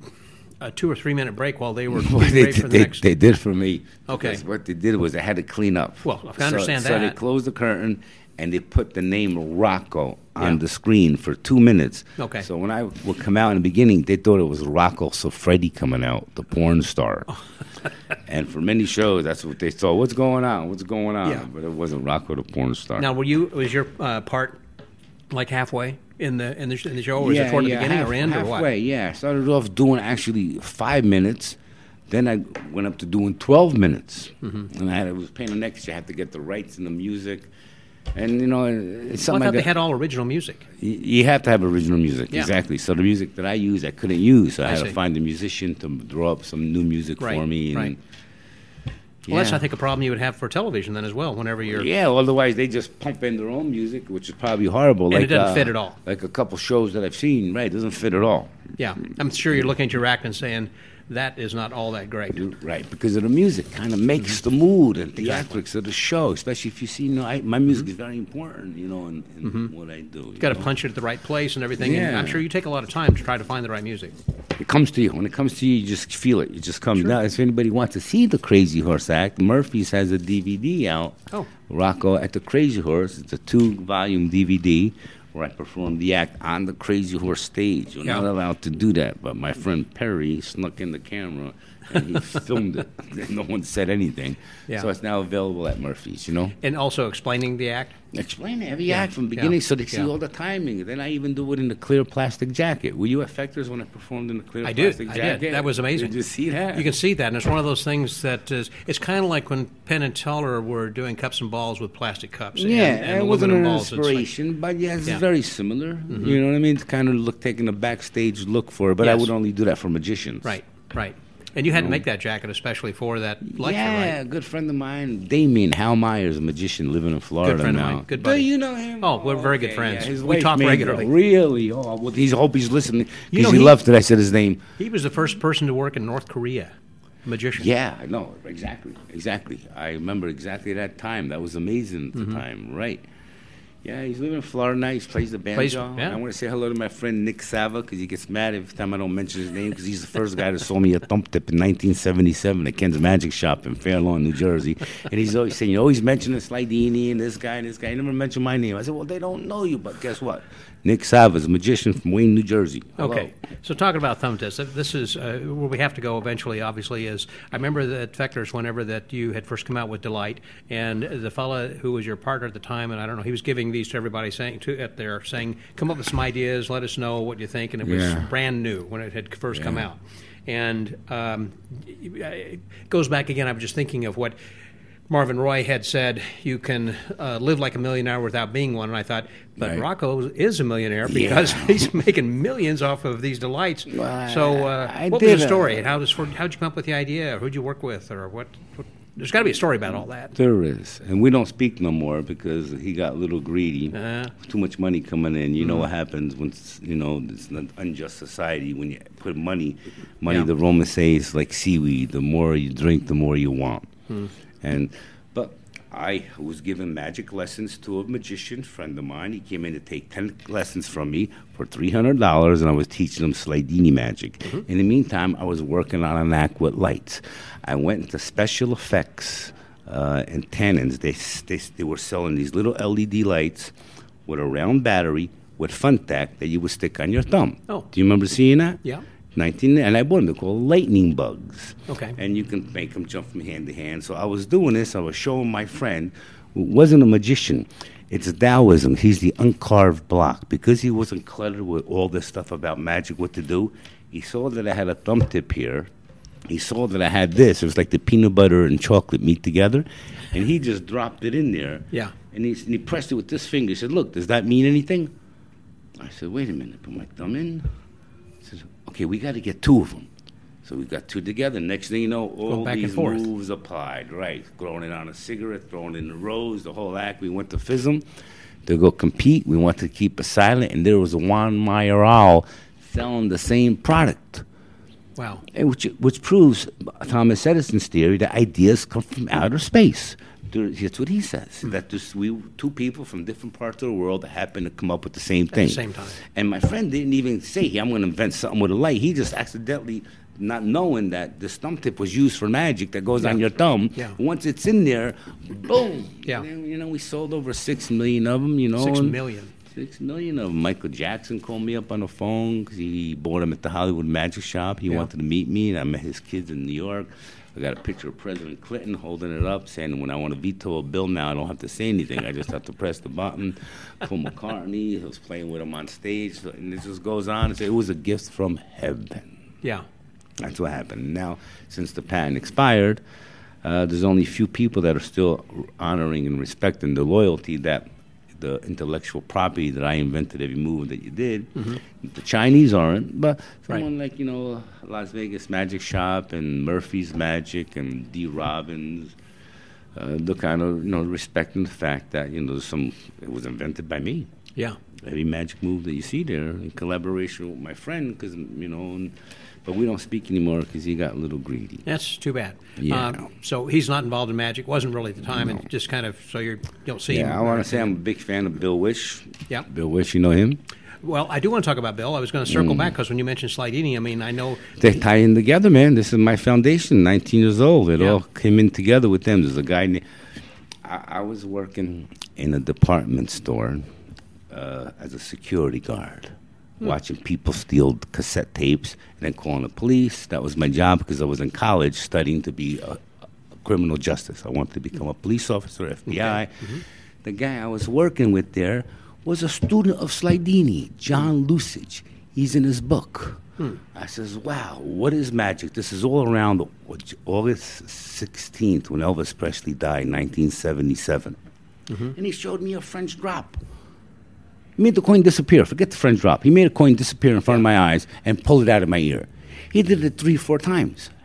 S2: a two or three minute break while they were
S3: Well,
S2: getting
S3: they,
S2: ready for the
S3: they,
S2: next.
S3: they did for me.
S2: Okay.
S3: Because what they did was they had to clean up.
S2: Well, I can understand
S3: so, So they
S2: that.
S3: closed the curtain and they put the name Rocco on
S2: Yeah.
S3: the screen for two minutes.
S2: Okay.
S3: So when I would come out in the beginning, they thought it was Rocco Siffredi coming out, the porn star. And for many shows, that's what they thought. What's going on? What's going on?
S2: Yeah.
S3: But it wasn't Rocco the porn star.
S2: Now, were you was your uh, part like halfway in the in the, in the show, or was it toward the beginning
S3: half-
S2: or end, or
S3: halfway,
S2: what?
S3: yeah. I started off doing actually five minutes. Then I went up to doing twelve minutes.
S2: Mm-hmm.
S3: And I had, it was a pain in the neck 'cause you had to get the rights and the music. And, you know, it's
S2: Well, I
S3: something
S2: thought
S3: like
S2: they
S3: that.
S2: had all original music.
S3: You you have to have original music,
S2: Yeah.
S3: exactly. So the music that I used, I couldn't use. So I,
S2: I
S3: had
S2: see.
S3: to find a musician to draw up some new music
S2: Right,
S3: for me. And,
S2: right. Well, that's,
S3: yeah.
S2: I think, a problem you would have for television then as well, whenever you're...
S3: Yeah, otherwise they just pump in their own music, which is probably horrible.
S2: And
S3: like,
S2: it doesn't
S3: uh,
S2: fit at all.
S3: Like a couple shows that I've seen, right? It doesn't fit at all.
S2: Yeah, I'm sure you're looking at your act and saying, that is not all that great.
S3: Right, because of the music, kind of makes the mood and theatrics of the show. Especially if you see, you know, I, my music is very important, you know, in, in what I do.
S2: You've got to punch it at the right place and everything. And
S3: Yeah.
S2: I'm sure you take a lot of time to try to find the right music.
S3: It comes to you. When it comes to you, you just feel it. It just comes. Now, if anybody wants to see the Crazy Horse act, Murphy's has a D V D out.
S2: Oh.
S3: Rocco at the Crazy Horse. It's a two-volume D V D where I perform the act on the Crazy Horse stage. You're not
S2: Yeah.
S3: allowed to do that, but my friend Perry snuck in the camera and he filmed it. No one said anything.
S2: Yeah.
S3: So it's now available at Murphy's, you know?
S2: And also explaining the act.
S3: Explain every
S2: Yeah,
S3: act from
S2: yeah,
S3: beginning so they see
S2: yeah.
S3: all the timing. Then I even do it in the clear plastic jacket. Were you at Fector's when I performed in the clear
S2: I did.
S3: plastic
S2: I
S3: jacket?
S2: did. That was amazing.
S3: Did you see that?
S2: You can see that, and it's one of those things that is. It's kind of like when Penn and Teller were doing cups and balls with plastic cups.
S3: Yeah,
S2: and, and
S3: it wasn't an
S2: aluminum balls. It's like-
S3: inspiration, but yeah, it's
S2: Yeah.
S3: very similar. You know what I mean? It's kind of look taking a backstage look for it, but I
S2: Yes.
S3: would only do that for magicians.
S2: Right, right. And you had
S3: know?
S2: to make that jacket especially for that lecture,
S3: yeah,
S2: right?
S3: a good friend of mine, Damien Hal Myers, a magician living in Florida
S2: Good friend
S3: now.
S2: of mine. Good
S3: Do
S2: buddy.
S3: you know him?
S2: Oh, we're very good
S3: okay,
S2: friends.
S3: yeah, his
S2: We
S3: wife
S2: talk
S3: made-
S2: regularly.
S3: Really? Oh, well, he's, I hope he's listening.
S2: You
S3: Because
S2: know,
S3: he,
S2: he-
S3: loved that I said his name.
S2: He was the first person to work in North Korea, a magician.
S3: Yeah, I know, exactly, exactly. I remember exactly that time. That was amazing at the
S2: Mm-hmm.
S3: time, right? Yeah, he's living in Florida now. He plays the banjo.
S2: Plays- yeah.
S3: I want to say hello to my friend Nick Sava because he gets mad every time I don't mention his name because he's the first guy that sold me a thump tip in nineteen seventy-seven at Ken's Magic Shop in Fair Lawn, New Jersey. And he's always saying, you always mention Slidini and this guy and this guy. You never mention my name. I said, well, they don't know you, but guess what? Nick Sava is a magician from Wayne, New Jersey. Hello.
S2: Okay, so talking about thumb tests, this is uh, where we have to go eventually, obviously, is I remember that Fechter's whenever that you had first come out with Delight, and the fella who was your partner at the time, and I don't know, he was giving these to everybody saying to at there, saying, come up with some ideas, let us know what you think, and it was
S3: Yeah.
S2: brand new when it had first come
S3: Yeah.
S2: out. And um, it goes back again, I was just thinking of what Marvin Roy had said, you can uh, live like a millionaire without being one. And I thought, but
S3: Right.
S2: Rocco is a millionaire because
S3: Yeah.
S2: he's making millions off of these delights.
S3: Well,
S2: so uh,
S3: I
S2: what
S3: did,
S2: was the story?
S3: uh,
S2: And how does, how'd you come up with the idea? Or who'd you work with? Or what? what there's got to be a story about all that.
S3: There is. And we don't speak no more because he got a little greedy.
S2: Uh,
S3: Too much money coming in. You know what happens when, it's, you know, it's an unjust society. When you put money, money,
S2: Yeah.
S3: the Romans say, is like seaweed. The more you drink, the more you want.
S2: Hmm.
S3: And, but I was giving magic lessons to a magician friend of mine. He came in to take ten lessons from me for three hundred dollars, and I was teaching him Slidini magic.
S2: Mm-hmm.
S3: In the meantime, I was working on an act with lights. I went into special effects uh, and tannins. They, they, they were selling these little L E D lights with a round battery with Funtac that you would stick on your thumb.
S2: Oh.
S3: Do you remember seeing that?
S2: yeah.
S3: nineteen, and I bought them. They're called lightning bugs.
S2: Okay.
S3: And you can make them jump from hand to hand. So I was doing this. I was showing my friend, who wasn't a magician. It's Taoism. He's the uncarved block. Because he wasn't cluttered with all this stuff about magic, what to do, he saw that I had a thumb tip here. He saw that I had this. It was like the peanut butter and chocolate meet together. And he just dropped it in there.
S2: Yeah.
S3: And he, and he pressed it with this finger. He said, look, does that mean anything? I said, wait a minute. Put my thumb in. He said, okay, we got to get two of them. So we got two together. Next thing you know, all
S2: back and
S3: these
S2: forth.
S3: moves applied. Right. Throwing it on a cigarette, throwing it in the rose, the whole act. We went to F I S M to go compete. We wanted to keep it silent. And there was a Juan Mayoral selling the same product.
S2: Wow.
S3: And which, which proves Thomas Edison's theory that ideas come from outer space. There- That's what he says. That there's we two people from different parts of the world that happen to come up with the same
S2: At
S3: thing.
S2: the same time.
S3: And my friend didn't even say, hey, I'm going to invent something with a light. He just accidentally, not knowing that this thumb tip was used for magic that goes on
S2: Yeah.
S3: your thumb.
S2: Yeah.
S3: Once it's in there, boom.
S2: Yeah.
S3: And then, you know, we sold over six million of them, you know.
S2: Six
S3: and-
S2: million.
S3: Six million of them. Michael Jackson called me up on the phone because he bought him at the Hollywood Magic Shop. He
S2: Yeah.
S3: wanted to meet me, and I met his kids in New York. I got a picture of President Clinton holding it up, saying, when I want to veto a bill now, I don't have to say anything. I just have to press the button. Paul McCartney, he was playing with him on stage, and it just goes on. And say, it was a gift from heaven.
S2: Yeah.
S3: That's what happened. Now, since the patent expired, uh, there's only a few people that are still honoring and respecting the loyalty that the intellectual property that I invented every move that you did.
S2: Mm-hmm.
S3: The Chinese aren't, but
S2: Right.
S3: someone like, you know, Las Vegas Magic Shop and Murphy's Magic and D. Robbins, uh, they're kind of, you know, respecting the fact that, you know, there's some, it was invented by me.
S2: Yeah.
S3: Every magic move that you see there in collaboration with my friend, because, you know, and, but we don't speak anymore because he got a little greedy.
S2: That's too bad.
S3: Yeah.
S2: Uh, so he's not involved in magic. Wasn't really at the time, and just kind of so you're, you don't see him.
S3: Yeah, I want to say I'm a big fan of Bill Wish.
S2: Yeah.
S3: Bill Wish, you know him?
S2: Well, I do want to talk about Bill. I was going to circle
S3: Mm.
S2: back because when you mentioned Slidini, I mean, I know.
S3: They tie in together, man. This is my foundation, nineteen years old. It
S2: Yeah.
S3: all came in together with them. There's a guy named, I, I was working in a department store uh, as a security guard,
S2: Hmm.
S3: watching people steal cassette tapes and then calling the police. That was my job because I was in college studying to be a, a criminal justice. I wanted to become a police officer, F B I.
S2: Okay. Mm-hmm.
S3: The guy I was working with there was a student of Slidini, John Lusage. He's in his book.
S2: Hmm.
S3: I says, wow, what is magic? This is all around August sixteenth when Elvis Presley died, nineteen seventy-seven.
S2: Mm-hmm.
S3: And he showed me a French drop. He made the coin disappear. Forget the French drop. He made a coin disappear in front of my eyes and pulled it out of my ear. He did it three, four times.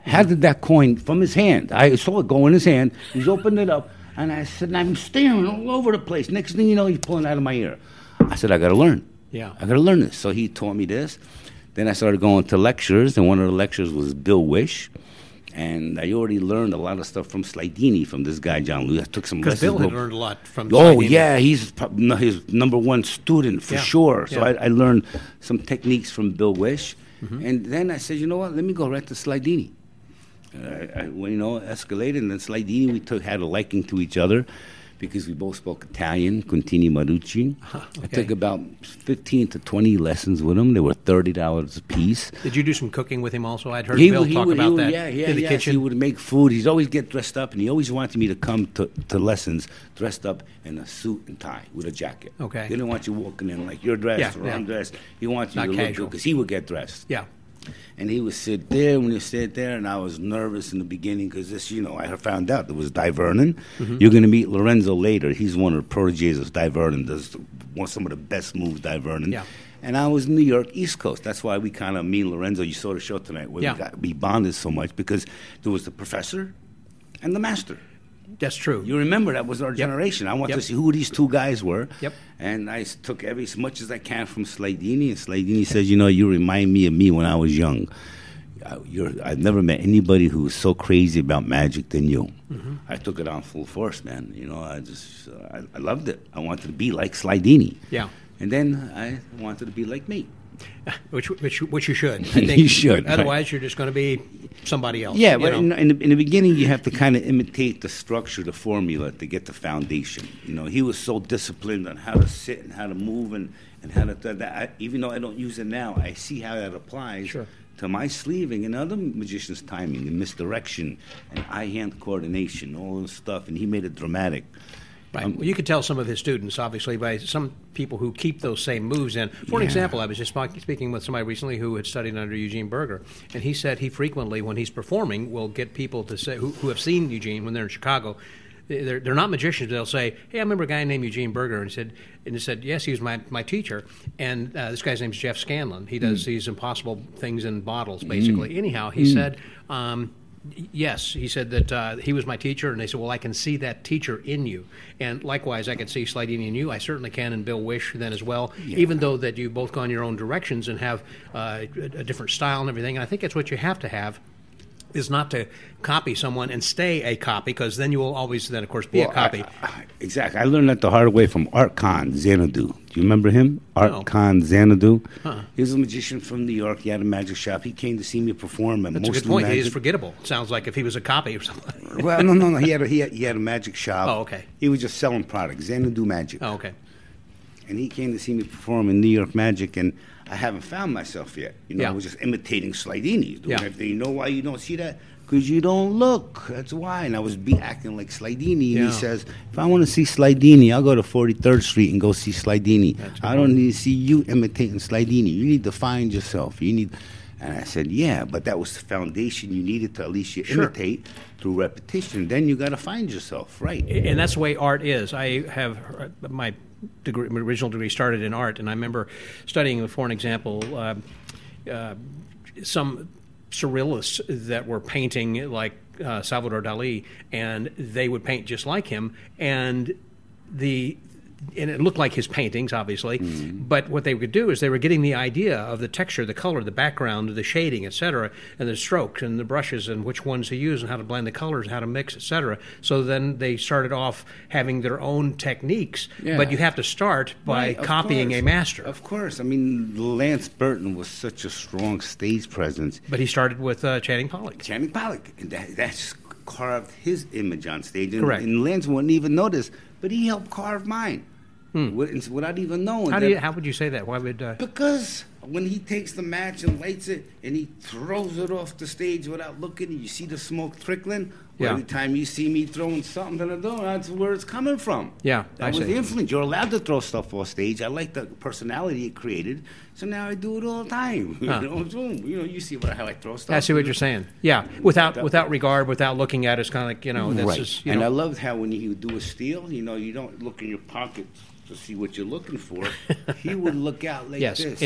S3: handed that coin from his hand. I saw it go in his hand. He's opened it up, and I said, and I'm staring all over the place. Next thing you know, he's pulling out of my ear. I said, I got to learn.
S2: Yeah.
S3: I got to learn this. So he taught me this. Then I started going to lectures, and one of the lectures was Bill Wish. And I already learned a lot of stuff from Slidini, from this guy, John Louis. I took some lessons.
S2: Because Bill had learned a lot from
S3: Oh,
S2: Slidini.
S3: yeah. He's prob- no, his number one student, for
S2: Yeah.
S3: sure. So
S2: Yeah.
S3: I, I learned some techniques from Bill Wish.
S2: Mm-hmm.
S3: And then I said, you know what? Let me go right to Slidini. Uh, I, well, you know, escalated. And then Slidini, we took, had a liking to each other because we both spoke Italian, Contini Marucci.
S2: Uh-huh,
S3: I
S2: okay.
S3: took about fifteen to twenty lessons with him. They were thirty dollars a piece.
S2: Did you do some cooking with him also? I'd heard
S3: He
S2: Bill
S3: would- he
S2: talk
S3: would- he
S2: about
S3: would-
S2: that
S3: Yeah, yeah,
S2: in the
S3: yes,
S2: kitchen.
S3: He would make food. He'd always get dressed up, and he always wanted me to come to, to lessons dressed up in a suit and tie with a jacket.
S2: Okay.
S3: He didn't want you walking in like you're dressed
S2: Yeah,
S3: or
S2: yeah.
S3: I'm dressed. He wanted you
S2: Not
S3: to look good
S2: casual.
S3: because he would get dressed.
S2: Yeah.
S3: And he would sit there when he sit there, and I was nervous in the beginning because this, you know, I found out there was Di Vernon.
S2: Mm-hmm.
S3: You're going to meet Lorenzo later. He's one of the proteges of Di Vernon. Does one some of the best moves, Di Vernon.
S2: Yeah.
S3: And I was New York, East Coast. That's why we kind of, me and Lorenzo, you saw the show tonight, where
S2: Yeah.
S3: we, got, we bonded so much because there was the professor and the master.
S2: That's true.
S3: You remember that was our generation. I want
S2: Yep.
S3: to see who these two guys were.
S2: Yep.
S3: And I s- took every as much as I can from Slidini. And Slidini says, you know, you remind me of me when I was young. Uh, You're, I've never met anybody who was so crazy about magic than you.
S2: Mm-hmm.
S3: I took it on full force, man. You know, I just, uh, I, I loved it. I wanted to be like Slidini.
S2: Yeah.
S3: And then I wanted to be like me.
S2: Which, which, which you should. I think.
S3: You should, right.
S2: Otherwise, you're just going to be somebody else.
S3: Yeah,
S2: you
S3: but
S2: know?
S3: in, in, the, in the beginning, you have to kind of imitate the structure, the formula to get the foundation. You know, he was so disciplined on how to sit and how to move and, and how to th- that. I, even though I don't use it now, I see how that applies
S2: Sure.
S3: to my sleeving and other magicians' timing and misdirection and eye-hand coordination, all this stuff. And he made it dramatic.
S2: Right.
S3: Um,
S2: Well, you could tell some of his students, obviously, by some people who keep those same moves in. For an
S3: Yeah.
S2: example, I was just sp- speaking with somebody recently who had studied under Eugene Berger, and he said he frequently, when he's performing, will get people to say who, who have seen Eugene when they're in Chicago. They're, they're not magicians. They'll say, "Hey, I remember a guy named Eugene Berger," and he said, "And he said, yes, he was my, my teacher." And uh, this guy's name's Jeff Scanlon. He does
S3: Mm.
S2: these impossible things in bottles, basically. Anyhow, he said. Um, Yes, he said that uh, he was my teacher, and they said, well, I can see that teacher in you. And likewise, I can see Slidini in you. I certainly can in Bill Wish then as well,
S3: Yeah.
S2: even though that you've both gone your own directions and have uh, a, a different style and everything. And I think that's what you have to have, is not to copy someone and stay a copy, because then you will always then, of course, be
S3: Well,
S2: a copy.
S3: I- I- exactly. I learned that the hard way from Art Khan Xanadu. Do you remember him? Art
S2: No.
S3: Khan Xanadu.
S2: Huh.
S3: He was a magician from New York. He had a magic shop. He came to see me perform. At
S2: That's a
S3: mostly
S2: good point. He
S3: magic.
S2: is forgettable. Sounds like if he was a copy or something.
S3: Well, no, no, no. He had a, he had, he had a magic shop.
S2: Oh, okay.
S3: He was just selling products. Xanadu Magic.
S2: Oh, okay.
S3: And he came to see me perform in New York Magic, and I haven't found myself yet. You know,
S2: Yeah.
S3: I was just imitating Slidini, doing
S2: Yeah.
S3: everything. You know why you don't see that? Because you don't look. That's why. And I was be acting like Slidini. And
S2: Yeah.
S3: he says, if I want to see Slidini, I'll go to forty-third Street and go see Slidini.
S2: That's
S3: I don't need to see you imitating Slidini. You need to find yourself. You need. And I said, yeah, but that was the foundation you needed to at least you
S2: Sure.
S3: imitate through repetition. Then you got to find yourself, right?
S2: And that's the way art is. I have uh, my degree, my original degree started in art, and I remember studying, for an example, uh, uh, some surrealists that were painting like uh, Salvador Dali, and they would paint just like him, and the and it looked like his paintings, obviously.
S3: Mm-hmm.
S2: But what they would do is they were getting the idea of the texture, the color, the background, the shading, et cetera, and the strokes and the brushes and which ones to use and how to blend the colors, how to mix, et cetera. So then they started off having their own techniques.
S3: Yeah.
S2: But you have to start by
S3: Right, of
S2: copying
S3: course.
S2: a master.
S3: Of course. I mean, Lance Burton was such a strong stage presence.
S2: But he started with uh, Channing Pollock.
S3: Channing Pollock, and that, that's carved his image on stage. And,
S2: Correct.
S3: and Lance wouldn't even notice, but he helped carve mine With- without even knowing.
S2: How do
S3: that-
S2: you, how would you say that? Why would uh,
S3: Because when he takes the match and lights it and he throws it off the stage without looking, and you see the smoke trickling. Well,
S2: Yeah.
S3: every time you see me throwing something to the door, that's where it's coming from.
S2: Yeah,
S3: that
S2: I
S3: was
S2: see.
S3: the influence. You're allowed to throw stuff off stage. I like the personality it created, so now I do it all the time.
S2: Huh.
S3: You know, boom. You know, you see what, how I throw stuff.
S2: I see what you're saying. Yeah, without without regard, without looking at it, it's kind of like, you know, that's
S3: right.
S2: just, you
S3: and
S2: know.
S3: I loved how when he would do a steal, you know, you don't look in your pockets to see what you're looking for. He would look out like
S2: Yes,
S3: this.
S2: into the audience.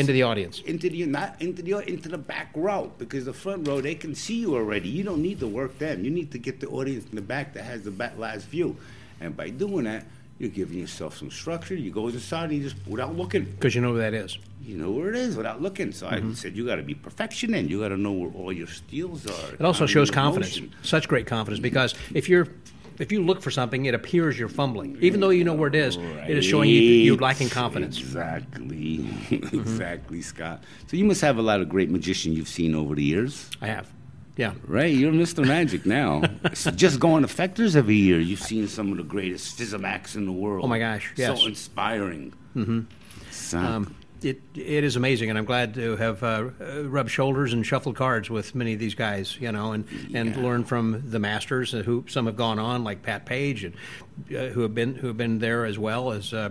S2: audience.
S3: Into the not into the into the back row, because the front row, they can see you already. You don't need to work them. You need to get the audience in the back that has the back last view, and by doing that, you're giving yourself some structure. You go inside and you just without looking,
S2: because you know where that is.
S3: You know where it is without looking. So mm-hmm. I said you got to be perfection, and you got to know where all your steals are.
S2: It also shows confidence, such great confidence, because if you're If you look for something, it appears you're fumbling. Even though you know where it is, right. It is showing you you're lacking confidence.
S3: Exactly. Mm-hmm. Exactly, Scott. So you must have a lot of great magicians you've seen over the years.
S2: I have. Yeah.
S3: Right? You're Mister Magic now. So just going to Fectors every year, you've seen some of the greatest Physimax in the world.
S2: Oh, my gosh, yes.
S3: So inspiring.
S2: Mm-hmm.
S3: So,
S2: um, It it is amazing, and I'm glad to have uh, rubbed shoulders and shuffled cards with many of these guys, you know, and, and
S3: yeah.
S2: learned from the masters uh, who some have gone on, like Pat Page, and uh, who have been who have been there as well as, uh,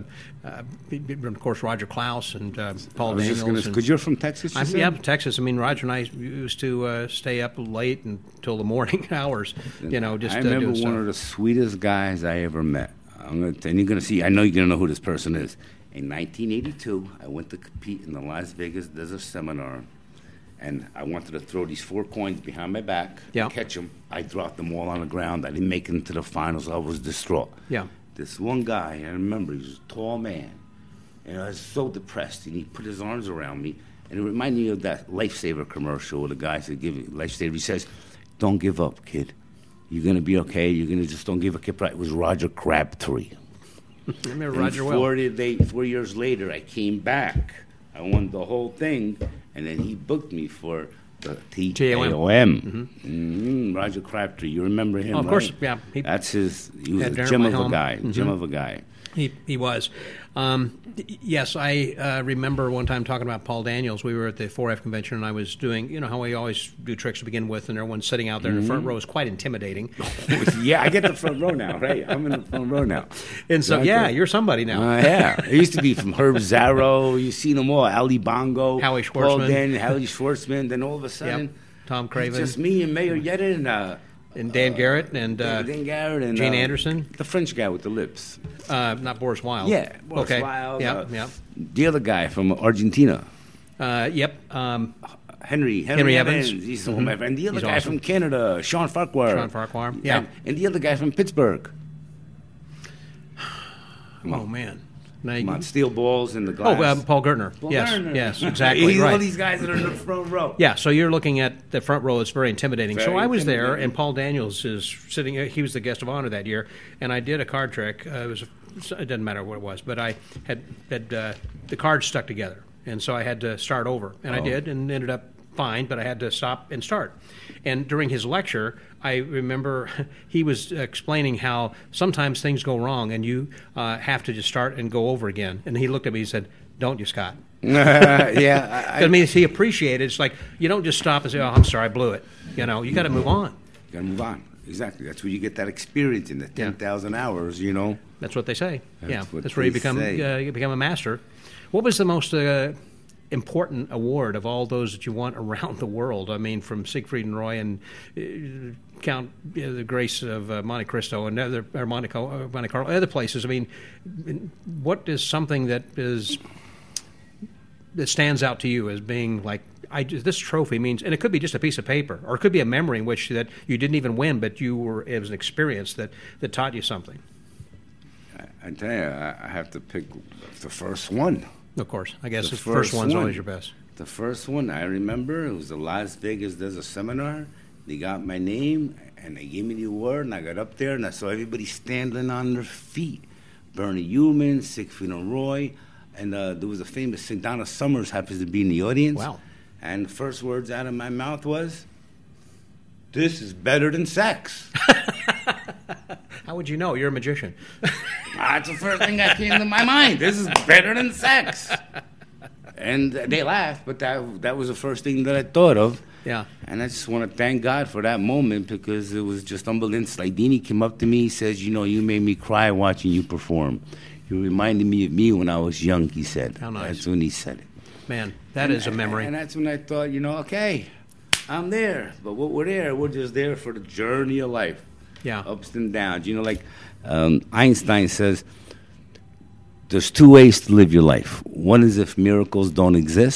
S2: uh, of course, Roger Klaus and uh, Paul Daniels.
S3: Because you're from Texas, you
S2: I'm,
S3: said?
S2: Yeah, Texas. I mean, Roger and I used to uh, stay up late until the morning hours, you know, just
S3: I
S2: uh,
S3: remember
S2: doing
S3: one
S2: stuff.
S3: of the sweetest guys I ever met. I'm gonna, and you're going to see, I know you're going to know who this person is. In nineteen eighty-two, I went to compete in the Las Vegas Desert Seminar, and I wanted to throw these four coins behind my back,
S2: yeah.
S3: catch them. I dropped them all on the ground. I didn't make it into the finals. I was distraught.
S2: Yeah.
S3: This one guy, I remember, he was a tall man, and I was so depressed, and he put his arms around me, and it reminded me of that Lifesaver commercial where the guy said, "Give you Lifesaver." He says, "Don't give up, kid. You're going to be okay. You're going to just don't give up." It was Roger Crabtree.
S2: I remember
S3: and
S2: Roger
S3: four,
S2: well.
S3: Day, four years later, I came back. I won the whole thing, and then he booked me for the T A O M. Mm-hmm. Mm-hmm. Roger Crabtree, you remember him?
S2: Oh, of
S3: right?
S2: course, yeah.
S3: He, That's his. He was a
S2: Darren
S3: gem of
S2: Wilhelm.
S3: a guy.
S2: Mm-hmm.
S3: Gem of a guy.
S2: He he was. Um, yes, I uh, remember one time talking about Paul Daniels. We were at the four F convention, and I was doing, you know, how we always do tricks to begin with, and everyone's sitting out there mm-hmm. in the front row is quite intimidating.
S3: Yeah, I get the front row now, right? I'm in the front row now.
S2: And so, exactly. Yeah, you're somebody now.
S3: Uh, yeah. It used to be from Herb Zarrow. You've seen them all. Ali Bongo.
S2: Howie Schwartzman.
S3: Paul Daniels, Howie Schwartzman. Then all of a sudden,
S2: yep. Tom Craven.
S3: It's just me and Mayor Yetta and... Uh,
S2: And Dan Garrett and uh,
S3: Dan Garrett and
S2: Gene
S3: uh,
S2: Anderson,
S3: the French guy with the lips.
S2: Uh, not Boris Wilde.
S3: Yeah, Boris
S2: okay.
S3: Wilde.
S2: Yeah,
S3: uh,
S2: yeah.
S3: The other guy from Argentina.
S2: Uh, yep. Um,
S3: Henry, Henry
S2: Henry
S3: Evans.
S2: Evans.
S3: He's
S2: Mm-hmm.
S3: my friend. The other
S2: He's
S3: guy
S2: awesome.
S3: from Canada, Sean Farquhar.
S2: Sean Farquhar. Yeah.
S3: And, and the other guy from Pittsburgh.
S2: Oh man. Now
S3: Come on, steel balls in the glass.
S2: Oh, um, Paul Gertner.
S3: Paul
S2: yes,
S3: Gertner.
S2: yes, exactly.
S3: He's
S2: right.
S3: all these guys that are in the front row.
S2: Yeah, so you're looking at the front row. It's very intimidating.
S3: Very
S2: so I was there,
S3: intimidating.
S2: and Paul Daniels is sitting. He was the guest of honor that year, and I did a card trick. Uh, it was it doesn't matter what it was, but I had had uh, the cards stuck together, and so I had to start over, and
S3: Oh.
S2: I did, and ended up fine, but I had to stop and start. And during his lecture, I remember he was explaining how sometimes things go wrong, and you uh, have to just start and go over again. And he looked at me and said, "Don't you, Scott?"
S3: yeah. I,
S2: I mean, he appreciated it. It's like you don't just stop and say, "Oh, I'm sorry, I blew it." You know, you got to move on.
S3: You got to move on. Exactly. That's where you get that experience in the ten thousand yeah. hours, you know.
S2: That's what they say.
S3: That's
S2: yeah,
S3: what
S2: that's where you
S3: they
S2: become uh, you become a master. What was the most uh, important award of all those that you won around the world? I mean, from Siegfried and Roy and uh, Count uh, the Grace of uh, Monte Cristo and other or Monte, uh, Monte Carlo, other places. I mean, what is something that is that stands out to you as being like, I, this trophy means, and it could be just a piece of paper, or it could be a memory in which that you didn't even win, but you were it was an experience that, that taught you something.
S3: I, I tell you, I, I have to pick the first one.
S2: Of course, I guess
S3: The
S2: the first,
S3: first
S2: one's
S3: one.
S2: always your best.
S3: The first one, I remember, it was the Las Vegas Desert Seminar. They got my name, and they gave me the award, and I got up there, and I saw everybody standing on their feet. Bernie Eumann, Siegfried and Roy, and uh, there was a famous, Donna Summers happens to be in the audience.
S2: Wow.
S3: And the first words out of my mouth was, "This is better than sex."
S2: How would you know? You're a magician.
S3: That's the first thing that came to my mind. This is better than sex. And they laughed, but that that was the first thing that I thought of.
S2: Yeah.
S3: And I just want to thank God for that moment because it was just unbelievable. Slidini came up to me, he says, "You know, you made me cry watching you perform. You reminded me of me when I was young," he said.
S2: How nice.
S3: That's when he said it.
S2: Man, that
S3: and,
S2: is a memory.
S3: And that's when I thought, you know, okay, I'm there. But what we're there, we're just there for the journey of life.
S2: Yeah.
S3: Ups and downs. You know, like um, Einstein says, there's two ways to live your life. One is if miracles don't exist,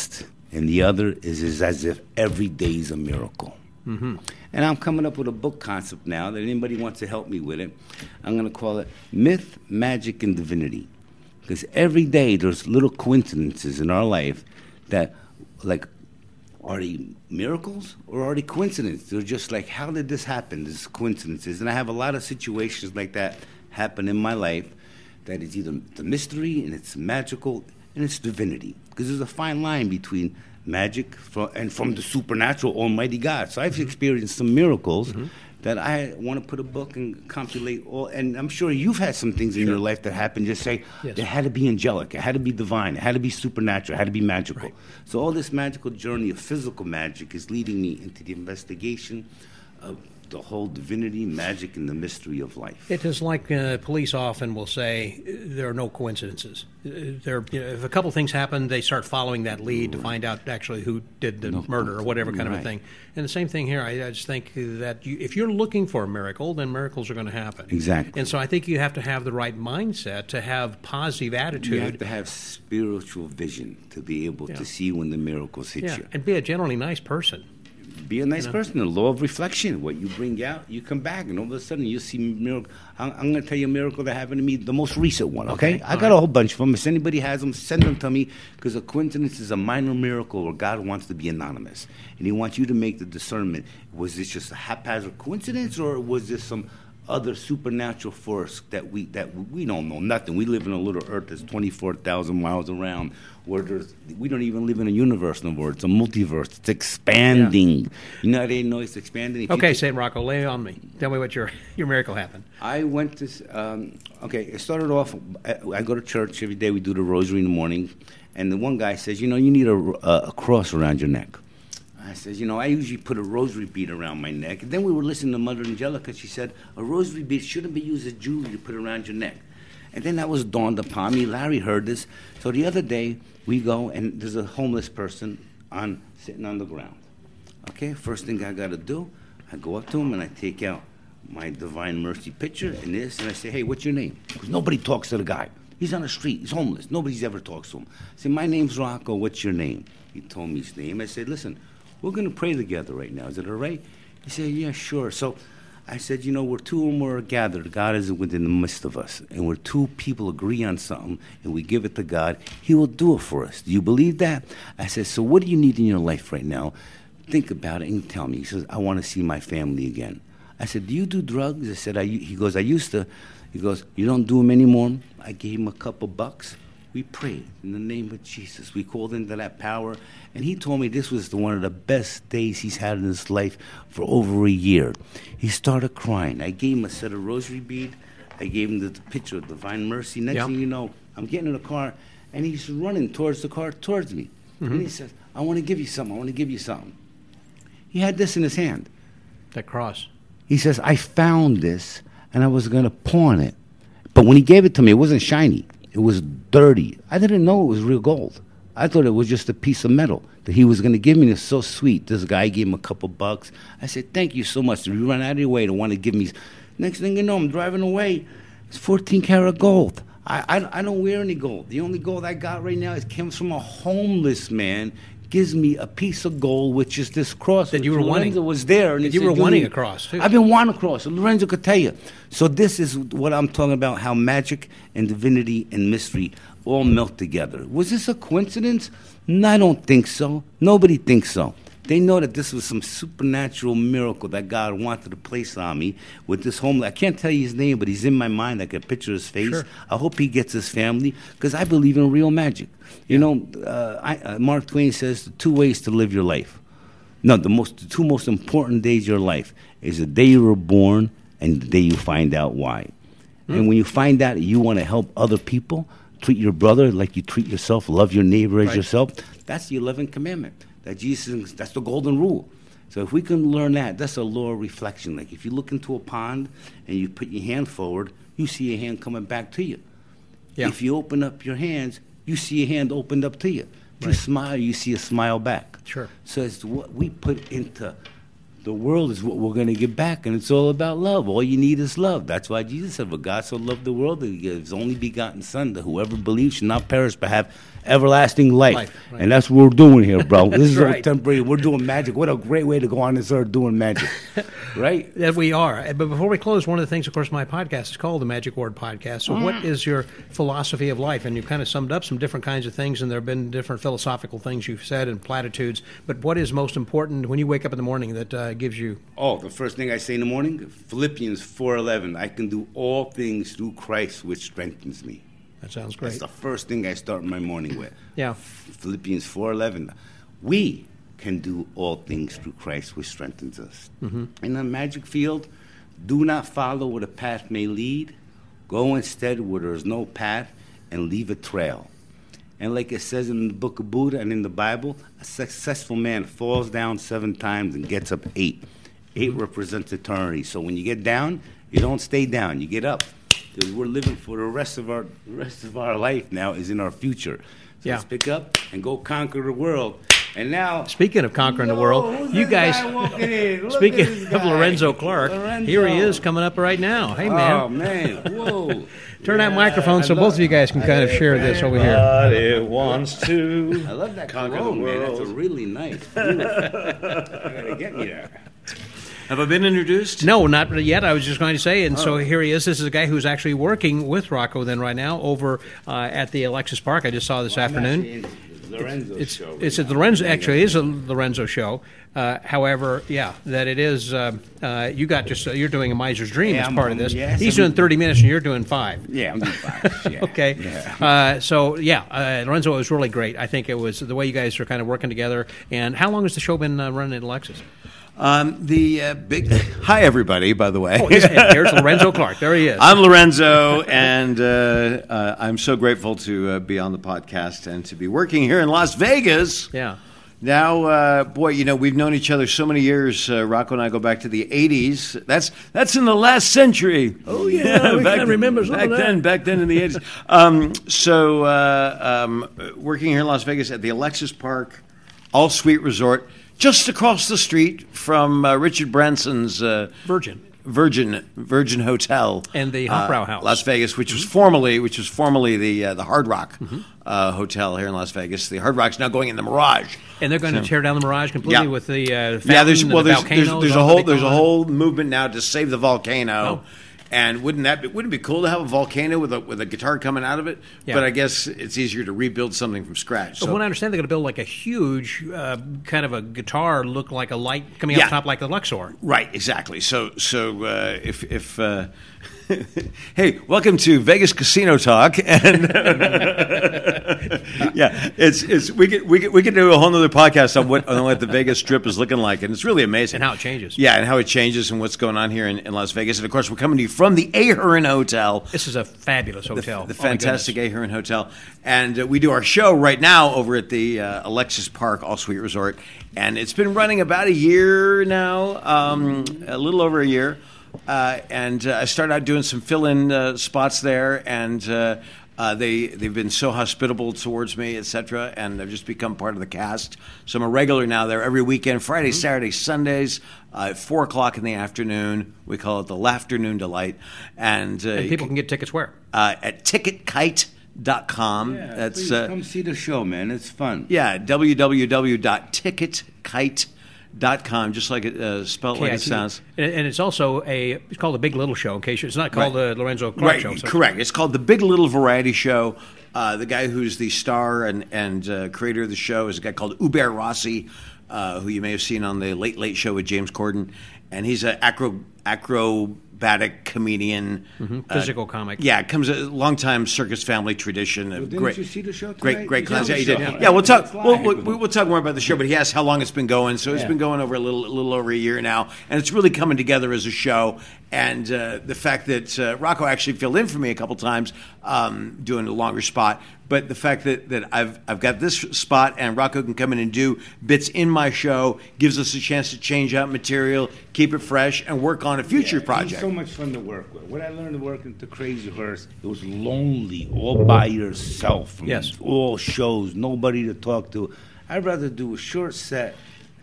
S3: and the other is, is as if every day is a miracle. Mm-hmm. And I'm coming up with a book concept now that anybody wants to help me with it. I'm going to call it Myth, Magic, and Divinity. Because every day there's little coincidences in our life that, like, are they miracles or are they coincidences? They're just like, how did this happen? This coincidences. And I have a lot of situations like that happen in my life that is either the mystery and it's magical and it's divinity. Because there's a fine line between magic from, and from the supernatural almighty God. So I've mm-hmm. experienced some miracles mm-hmm. that I want to put a book and compilate all. And I'm sure you've had some things in sure. your life that happened. Just say, yes. It had to be angelic, it had to be divine, it had to be supernatural, it had to be magical. Right. So all this magical journey of physical magic is leading me into the investigation of the whole divinity, magic, and the mystery of life.
S2: It is like uh, police often will say there are no coincidences. There, you know, if a couple things happen, they start following that lead right. to find out actually who did the no, murder or whatever kind right. of a thing. And the same thing here. I, I just think that you, if you're looking for a miracle, then miracles are going to happen.
S3: Exactly.
S2: And so I think you have to have the right mindset to have positive attitude.
S3: You have to have spiritual vision to be able yeah. to see when the miracles hit
S2: yeah.
S3: you.
S2: And be a generally nice person.
S3: Be a nice
S2: you know?
S3: person. The law of reflection. What you bring out, you come back, and all of a sudden you see miracle. I'm, I'm going to tell you a miracle that happened to me, the most recent one. Okay, okay. I got right. a whole bunch of them. If anybody has them, send them to me, because a coincidence is a minor miracle where God wants to be anonymous, and He wants you to make the discernment. Was this just a haphazard coincidence, or was this some other supernatural force that we that we don't know nothing? We live in a little Earth that's twenty-four thousand miles around, where there's, we don't even live in a universe no more. It's a multiverse. It's expanding. Yeah. You know how they know it's expanding? If
S2: okay, Saint Rocco, lay on me. Tell me what your your miracle happened.
S3: I went to, um, okay, it started off, I, I go to church every day. We do the rosary in the morning. And the one guy says, you know, you need a, a, a cross around your neck. I says, you know, I usually put a rosary bead around my neck. And then we were listening to Mother Angelica. She said, a rosary bead shouldn't be used as jewelry to put around your neck. And then that was dawned upon me. Larry heard this. So the other day, we go, and there's a homeless person on sitting on the ground. Okay, first thing I got to do, I go up to him, and I take out my Divine Mercy picture and this, and I say, hey, what's your name? Because nobody talks to the guy. He's on the street. He's homeless. Nobody's ever talks to him. I say, my name's Rocco. What's your name? He told me his name. I said, listen, we're going to pray together right now. Is it all right? He said, yeah, sure. So I said, you know, we're two or more gathered. God is within the midst of us. And where two people agree on something and we give it to God, He will do it for us. Do you believe that? I said, so what do you need in your life right now? Think about it and tell me. He says, I want to see my family again. I said, do you do drugs? I said, I, he goes, I used to. He goes, you don't do them anymore? I gave him a couple bucks. We prayed in the name of Jesus. We called into that power. And he told me this was the, one of the best days he's had in his life for over a year. He started crying. I gave him a set of rosary bead. I gave him the, the picture of Divine Mercy. Next yep. thing you know, I'm getting in the car, and he's running towards the car, towards me. Mm-hmm. And he says, I want to give you something. I want to give you something. He had this in his hand.
S2: That cross.
S3: He says, I found this, and I was going to pawn it. But when he gave it to me, it wasn't shiny. It was dirty. I didn't know it was real gold. I thought it was just a piece of metal that he was going to give me. It's so sweet. This guy gave him a couple bucks. I said, thank you so much. You run out of your way to want to give me. Next thing you know, I'm driving away. It's fourteen karat gold. I, I, I don't wear any gold. The only gold I got right now is comes from a homeless man. Gives me a piece of gold, which is this cross
S2: that you were
S3: Lorenzo
S2: wanting.
S3: was there, and
S2: that you
S3: said,
S2: were wanting a cross. Too.
S3: I've been wanting a cross. Lorenzo could tell you. So this is what I'm talking about: how magic and divinity and mystery all melt together. Was this a coincidence? No, I don't think so. Nobody thinks so. They know that this was some supernatural miracle that God wanted to place on me with this homeless. I can't tell you his name, but he's in my mind. I can picture his face.
S2: Sure.
S3: I hope he gets his family, because I believe in real magic. You yeah. know, uh, I, uh, Mark Twain says the two ways to live your life. No, the most, the two most important days of your life is the day you were born and the day you find out why. Mm. And when you find out you want to help other people, treat your brother like you treat yourself, love your neighbor as
S2: right.
S3: yourself, that's the eleventh commandment. That Jesus, that's the golden rule. So if we can learn that, that's a law of reflection. Like if you look into a pond and you put your hand forward, you see a hand coming back to you. Yeah. If you open up your hands, you see a hand opened up to you. If right. you smile, you see a smile back.
S2: Sure.
S3: So it's what we put into the the world is what we're going to get back, and it's all about love. All you need is love. That's why Jesus said, "For God so loved the world that He gave His only begotten Son, that whoever believes should not perish but have everlasting life."
S2: Life, right.
S3: And that's what we're doing here, bro. This is
S2: right.
S3: all temporary. We're doing magic. What a great way to go on this earth doing magic, right?
S2: That we are. But before we close, one of the things, of course, my podcast is called the Magic Word Podcast. So, mm. what is your philosophy of life? And you kind of summed up some different kinds of things, and there have been different philosophical things you've said and platitudes. But what is most important when you wake up in the morning that uh, gives you?
S3: Oh, the first thing I say in the morning, Philippians four eleven. I can do all things through Christ, which strengthens me.
S2: That sounds great.
S3: That's the first thing I start my morning with.
S2: Yeah.
S3: Philippians four eleven. We can do all things through Christ, which strengthens us. Mm-hmm. In the magic field, do not follow where the path may lead. Go instead where there is no path and leave a trail. And like it says in the book of Buddha and in the Bible, a successful man falls down seven times and gets up eight. Eight represents eternity. So when you get down, you don't stay down. You get up. Because we're living for the rest of our the rest of our life now is in our future. So
S2: yeah.
S3: let's pick up and go conquer the world. And now,
S2: speaking of conquering
S3: yo,
S2: the world, you guys. Speaking of Lorenzo Clark, Lorenzo. Here he is coming up right now. Hey, man.
S3: Oh man! Whoa!
S2: Turn
S3: yeah,
S2: that microphone so both of you guys can I kind of share this over here.
S4: Everybody wants to.
S3: I love that
S4: conquer
S3: cologne,
S4: the world.
S3: Man. That's a really nice. I gotta get me there.
S4: Have I been introduced?
S2: No, not yet. I was just going to say, and oh. so here he is. This is a guy who's actually working with Rocco then right now over uh, at the Alexis Park. I just saw this well, afternoon.
S3: Lorenzo
S2: it's,
S3: show.
S2: It's, it's a Lorenzo. Actually, it is a Lorenzo show. Uh, however, yeah, that it is. Uh, uh, you got just uh, you're doing a Miser's Dream
S3: yeah,
S2: as
S3: I'm,
S2: part of this.
S3: Yeah,
S2: He's doing thirty minutes, and you're doing five.
S3: Yeah, I'm doing five. Yeah.
S2: okay.
S3: Yeah.
S2: Uh, so yeah, uh, Lorenzo, it was really great. I think it was the way you guys are kind of working together. And how long has the show been uh, running at Alexis?
S4: Um, the uh, big hi everybody. By the way,
S2: oh, here's Lorenzo Clark. There he is.
S4: I'm Lorenzo, and uh, uh, I'm so grateful to uh, be on the podcast and to be working here in Las Vegas.
S2: Yeah.
S4: Now, uh, boy, you know we've known each other so many years. Uh, Rocco and I go back to the eighties. That's that's in the last century.
S2: Oh yeah, we
S4: back
S2: can remember some
S4: back
S2: of that.
S4: then. Back then in the eighties. Um, so, uh, um, working here in Las Vegas at the Alexis Park All Suite Resort. Just across the street from uh, Richard Branson's uh,
S2: Virgin,
S4: Virgin, Virgin Hotel,
S2: and the Hofbrau
S4: uh,
S2: House,
S4: Las Vegas, which was formerly, which was formerly the uh, the Hard Rock mm-hmm. uh, Hotel here in Las Vegas. The Hard Rock's now going in the Mirage,
S2: and they're going so, to tear down the Mirage completely yeah. with the uh, fountain
S4: yeah. There's well,
S2: the
S4: there's, there's, there's a whole there's a whole movement now to save the volcano. Oh. And wouldn't that be, wouldn't it be cool to have a volcano with a with a guitar coming out of it? Yeah. But I guess it's easier to rebuild something from scratch.
S2: But
S4: so.
S2: when I understand, they're going to build like a huge uh, kind of a guitar, look like a light coming yeah. out top like the Luxor.
S4: Right, exactly. So so uh, if if uh, hey, welcome to Vegas Casino Talk, and yeah, it's it's we could we could we could do a whole other podcast on what on what the Vegas Strip is looking like, and it's really amazing
S2: and how it changes.
S4: Yeah, and how it changes and what's going on here in, in Las Vegas, and of course we're coming to you from the Ahern Hotel.
S2: This is a fabulous hotel,
S4: the, the oh fantastic Ahern Hotel, and uh, we do our show right now over at the uh, Alexis Park All Suite Resort, and it's been running about a year now, um, a little over a year. Uh, and uh, I started out doing some fill-in uh, spots there, and uh, uh, they they've been so hospitable towards me, et cetera. And I've just become part of the cast. So I'm a regular now there every weekend, Friday, mm-hmm. Saturday, Sundays, uh, at four o'clock in the afternoon. We call it the Laughternoon Delight, and, uh,
S2: and people can get tickets where
S4: uh, at Ticket Kite dot com.
S3: Yeah,
S4: That's
S3: please
S4: uh,
S3: come see the show, man. It's fun.
S4: Yeah, w w w dot ticket kite dot com, just like it uh, spelled like it sounds.
S2: And, and it's also a it's called the Big Little Show. In case it's not called
S4: right.
S2: the Lorenzo Clark
S4: right.
S2: Show. So.
S4: Correct. It's called the Big Little Variety Show. Uh, the guy who's the star and and uh, creator of the show is a guy called Hubert Rossi, uh, who you may have seen on the Late Late Show with James Corden, and he's an acro acrobatic comedian,
S2: mm-hmm. physical uh, comic.
S4: Yeah, it comes a long-time circus family tradition.
S3: Well, didn't
S4: great,
S3: you see the show tonight?
S4: Great, great class. Yeah,
S3: you
S4: did.
S3: Yeah,
S4: yeah, we'll talk. We'll, we'll, we'll talk more about the show, but he asked how long it's been going. So it's
S3: yeah.
S4: been going over a little, a little over a year now, and it's really coming together as a show. And uh, the fact that uh, Rocco actually filled in for me a couple times, um, doing a longer spot. But the fact that, that I've I've got this spot and Rocco can come in and do bits in my show gives us a chance to change out material, keep it fresh, and work on a future
S3: yeah,
S4: project.
S3: He's so much fun to work with. When I learned to work into Crazy Horse, it was lonely, all by yourself.
S2: Yes.
S3: All shows, nobody to talk to. I'd rather do a short set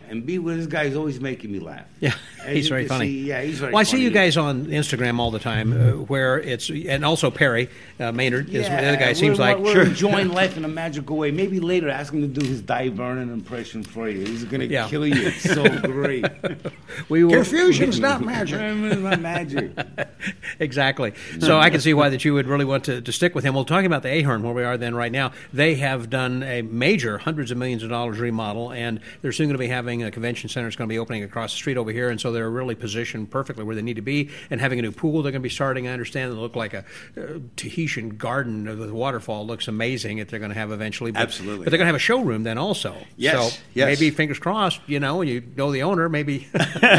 S3: and be with this guy is always making me laugh.
S2: Yeah,
S3: As
S2: he's
S3: you
S2: very
S3: can
S2: funny.
S3: see, yeah, he's very
S2: Well, I
S3: funny.
S2: see you guys on Instagram all the time, uh, where it's and also Perry uh, Maynard is the other guy.
S3: we're,
S2: Seems like
S3: we're
S2: sure.
S3: enjoying life in a magical way. Maybe later ask him to do his Di Vernon impression for you. He's gonna
S2: Yeah.
S3: kill you. It's so great.
S2: we will,
S3: Confusion's not magic. It's not magic.
S2: Exactly. So I can see why that you would really want to, to stick with him. Well, talking about the Ahern, where we are then right now, they have done a major hundreds of millions of dollars remodel, and they're soon going to be having a convention center. It's going to be opening across the street over here, and so they're really positioned perfectly where they need to be. And having a new pool, they're going to be starting. I understand it'll look like a uh, Tahitian garden. The waterfall looks amazing that they're going to have eventually. But,
S4: Absolutely.
S2: But they're going to have a showroom then also.
S4: Yes,
S2: So
S4: yes.
S2: maybe fingers crossed. You know, you know the owner. Maybe.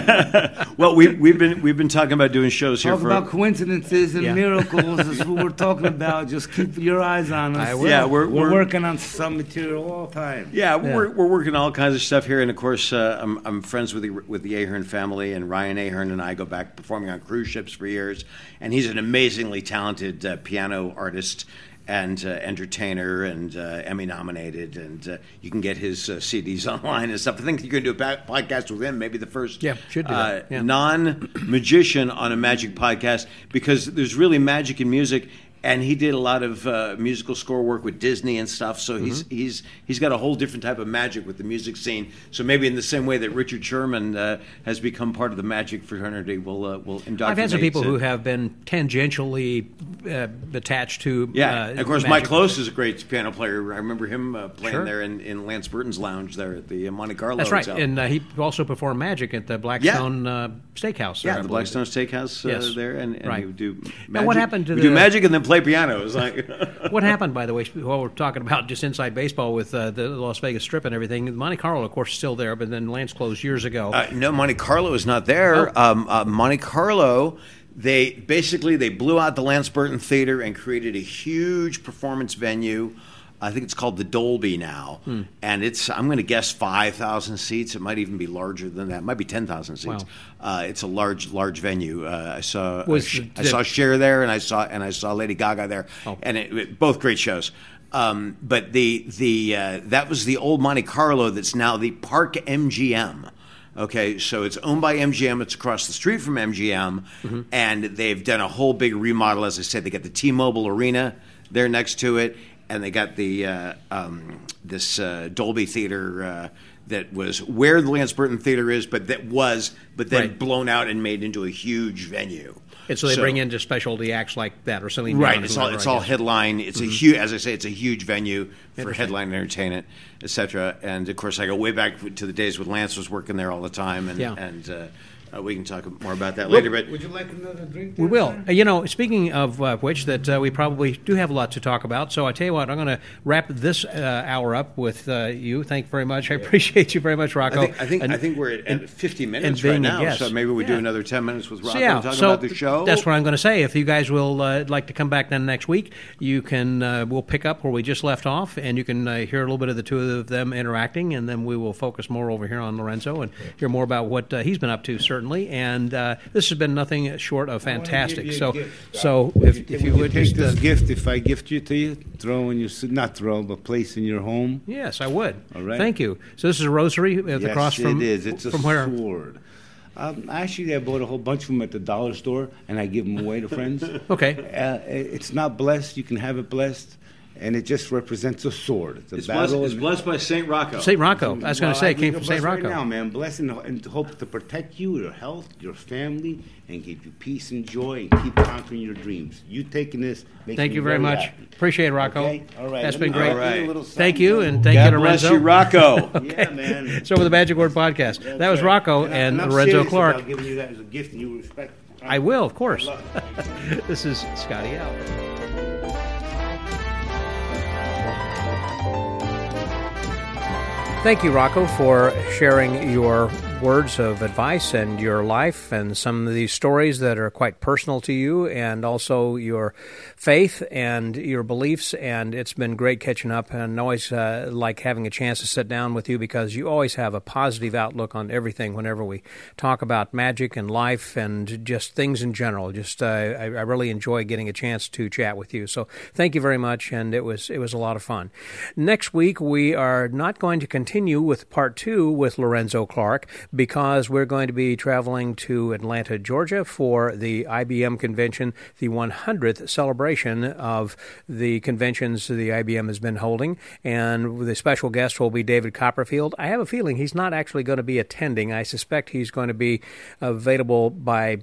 S4: Well, we, we've been we've been talking about doing shows here
S3: Talk
S4: for
S3: about coincidences and
S2: Yeah.
S3: miracles is what we're talking about. Just keep your eyes on us.
S2: I will.
S4: Yeah, we're-
S3: we're,
S4: we're-
S3: working on some material all the time.
S4: Yeah, we're, we're working on all kinds of stuff here, and of course, uh, I'm, I'm friends with the with the Ahern family, and Ryan Ahern and I go back performing on cruise ships for years, and he's an amazingly talented uh, piano artist and uh, entertainer, and uh, Emmy nominated, and uh, you can get his uh, C Ds online and stuff. I think you're going to do a ba- podcast with him, maybe the first
S2: Yeah, should do
S4: uh,
S2: that. Yeah.
S4: non-magician on a magic podcast, because there's really magic in music. And he did a lot of uh, musical score work with Disney and stuff, so he's
S2: Mm-hmm.
S4: he's he's got a whole different type of magic with the music scene. So maybe in the same way that Richard Sherman uh, has become part of the magic fraternity, we'll uh, will indoctrinate.
S2: I've had some people
S4: uh,
S2: who have been tangentially uh, attached to.
S4: Yeah,
S2: uh,
S4: and of course,
S2: magic.
S4: Mike Close is a great piano player. I remember him uh, playing
S2: Sure.
S4: there in, in Lance Burton's lounge there at the uh, Monte Carlo.
S2: That's right,
S4: Hotel.
S2: and uh, he also performed magic at the Blackstone uh, Steakhouse. there,
S4: yeah,
S2: I
S4: the
S2: believe.
S4: Blackstone Steakhouse uh,
S2: Yes.
S4: there, and, and
S2: Right.
S4: he would do magic.
S2: Now, what happened to
S4: we
S2: the-
S4: do magic and then play piano. It was like
S2: What happened, by the way, while we're talking about just inside baseball with uh, the Las Vegas Strip and everything? Monte Carlo, of course, is still there, but then Lance closed years ago.
S4: Uh, no, Monte Carlo is not there.
S2: Oh.
S4: Um, uh, Monte Carlo, they basically they blew out the Lance Burton Theater and created a huge performance venue. I think it's called the Dolby now,
S2: Hmm.
S4: and it's I'm going to guess five thousand seats. It might even be larger than that. It might be ten thousand seats.
S2: Wow.
S4: Uh, it's a large, large venue. Uh, I saw
S2: Was
S4: uh, Sh-
S2: the-
S4: I saw Cher there, and I saw and I saw Lady Gaga there,
S2: Oh.
S4: and it, it- both great shows. Um, but the the uh, that was the old Monte Carlo that's now the Park M G M. Okay, so it's owned by M G M. It's across the street from M G M,
S2: Mm-hmm.
S4: and they've done a whole big remodel. As I said, they got the T-Mobile Arena there next to it, and they got the uh, um, this uh, Dolby Theater uh, that was where the Lance Burton Theater is, but that was but then
S2: Right.
S4: blown out and made into a huge venue.
S2: and so they bring in just specialty acts like that, or Celine
S4: Right,
S2: Dion or
S4: it's all
S2: whoever,
S4: it's
S2: I
S4: all
S2: guess.
S4: headline. It's
S2: Mm-hmm.
S4: a huge, as I say, it's a huge venue for
S2: Interesting.
S4: headline entertainment, et cetera. And of course, I go way back to the days when Lance was working there all the time, and
S2: Yeah.
S4: and uh, uh, we can talk more about that later. But
S3: Would you like another drink?
S2: We
S3: there,
S2: will.
S3: sir?
S2: Uh, You know, speaking of uh, which, that uh, we probably do have a lot to talk about. So I tell you what, I'm going to wrap this uh, hour up with uh, you. Thank you very much. I appreciate you very much, Rocco.
S4: I think I think,
S2: And-
S4: I think we're at, at fifty
S2: and
S4: minutes
S2: being
S4: right
S2: a
S4: now.
S2: guest.
S4: So maybe we do
S2: Yeah.
S4: another ten minutes with Rocco
S2: So, yeah,
S4: and talk
S2: so
S4: about the show.
S2: that's what I'm going to say. If you guys will uh, like to come back then next week, you can. Uh, we'll pick up where we just left off, and you can uh, hear a little bit of the two of them interacting, and then we will focus more over here on Lorenzo and hear more about what uh, he's been up to, certainly. And uh, this has been nothing short of
S3: I wanna
S2: fantastic.
S3: give you a
S2: So,
S3: gift.
S2: so
S3: Would
S2: if, if you would
S3: take
S2: just.
S3: this
S2: Uh,
S3: gift, if I gift you to you, throw in your s- not throw, but place in your home.
S2: Yes, I would.
S3: All right.
S2: Thank you. So this is a rosary at the
S3: Yes,
S2: cross from
S3: it is. It's a
S2: from where?
S3: sword. Um, actually, I bought a whole bunch of them at the dollar store, and I give them away to friends.
S2: Okay.
S3: Uh, it's not blessed. You can have it blessed, and it just represents a sword. It's a
S4: it's, blessed,
S3: battle.
S4: it's blessed by Saint Rocco.
S2: Saint Rocco. I was going
S3: Well,
S2: to say,
S3: I
S2: it came
S3: give
S2: from
S3: you a
S2: Saint
S3: blessing
S2: Rocco.
S3: right now, man. Blessing and hope to protect you, your health, your family, and give you peace and joy, and keep conquering your dreams. You taking this makes
S2: Thank
S3: me
S2: you very much.
S3: happy.
S2: Appreciate it, Rocco.
S3: Okay? All right.
S2: That's
S3: Let
S2: been
S3: me
S2: great.
S3: give you a
S4: All right.
S3: little
S2: Thank you,
S3: something.
S2: and thank
S4: God
S2: you to
S4: bless
S2: Lorenzo.
S4: you, Rocco.
S3: Yeah, man.
S2: So with the Magic Word Podcast.
S3: That's
S2: That was
S3: right.
S2: Rocco
S3: And I-
S2: and
S3: I'm
S2: Lorenzo
S3: serious
S2: Clark.
S3: about giving you that as a gift, and you respect.
S2: I will, of course.
S3: love it.
S2: This is Scotty out. Thank you, Rocco, for sharing your words of advice and your life and some of these stories that are quite personal to you, and also your faith and your beliefs. And it's been great catching up, and always uh, like having a chance to sit down with you, because you always have a positive outlook on everything whenever we talk about magic and life and just things in general. Just uh, I, I really enjoy getting a chance to chat with you. So thank you very much, and it was it was a lot of fun. Next week we are not going to continue with part two with Lorenzo Clark, because we're going to be traveling to Atlanta, Georgia for the I B M convention, the one hundredth celebration of the conventions the I B M has been holding. And the special guest will be David Copperfield. I have a feeling he's not actually going to be attending. I suspect he's going to be available by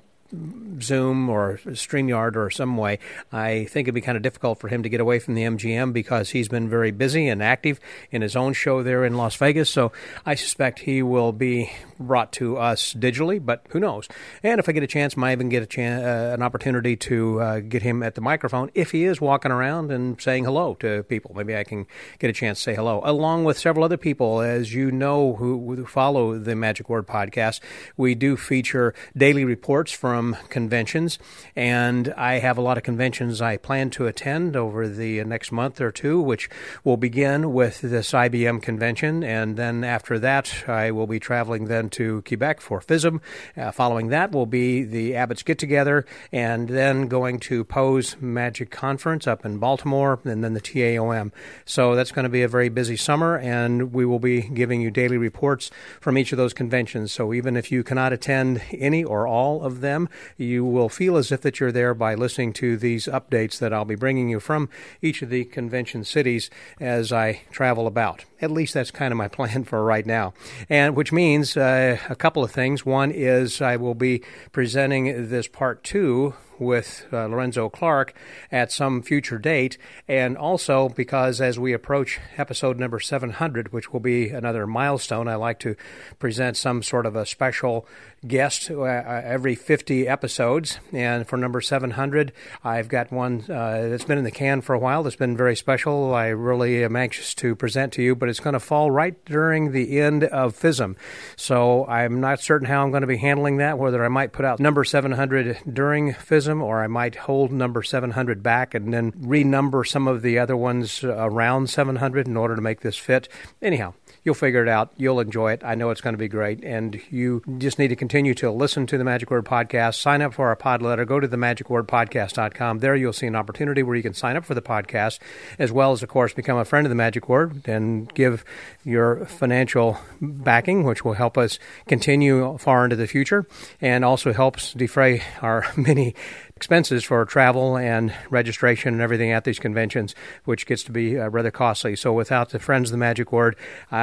S2: Zoom or StreamYard or some way. I think it'd be kind of difficult for him to get away from the M G M, because he's been very busy and active in his own show there in Las Vegas. So I suspect he will be brought to us digitally, but who knows? And if I get a chance, might even get a chance, uh, an opportunity to uh, get him at the microphone if he is walking around and saying hello to people. Maybe I can get a chance to say hello, along with several other people. As you know, who, who follow the Magic Word podcast, we do feature daily reports from conventions, and I have a lot of conventions I plan to attend over the next month or two, which will begin with this I B M convention, and then after that I will be traveling then to Quebec for FISM. Uh, following that will be the Abbott's Get-Together, and then going to Poe's Magic Conference up in Baltimore, and then the T A O M. So that's going to be a very busy summer, and we will be giving you daily reports from each of those conventions. So even if you cannot attend any or all of them, you will feel as if that you're there by listening to these updates that I'll be bringing you from each of the convention cities as I travel about. At least that's kind of my plan for right now. And which means uh, a couple of things. One is I will be presenting this part two with uh, Lorenzo Clark at some future date, and also because as we approach episode number seven hundred, which will be another milestone, I like to present some sort of a special guest uh, every fifty episodes. And for number seven hundred, I've got one uh, that's been in the can for a while that's been very special. I really am anxious to present to you, but it's going to fall right during the end of FISM. So I'm not certain how I'm going to be handling that, whether I might put out number seven hundred during FISM, or I might hold number seven hundred back and then renumber some of the other ones around seven hundred in order to make this fit. Anyhow, you'll figure it out. You'll enjoy it. I know it's going to be great. And you just need to continue to listen to the Magic Word Podcast. Sign up for our pod letter. Go to the magic word podcast dot com. There you'll see an opportunity where you can sign up for the podcast, as well as, of course, become a friend of the Magic Word and give your financial backing, which will help us continue far into the future and also helps defray our many expenses for travel and registration and everything at these conventions, which gets to be uh, rather costly. So without the friends of the Magic Word,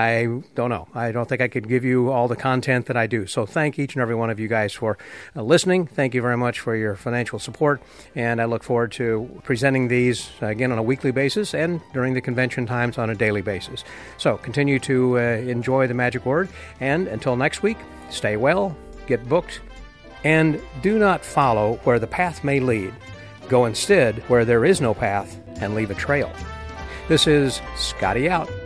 S2: I don't know. I don't think I could give you all the content that I do. So thank each and every one of you guys for uh, listening. Thank you very much for your financial support, and I look forward to presenting these uh, again on a weekly basis and during the convention times on a daily basis. So continue to uh, enjoy the Magic Word, and until next week, stay well, get booked, and do not follow where the path may lead. Go instead where there is no path and leave a trail. This is Scotty out.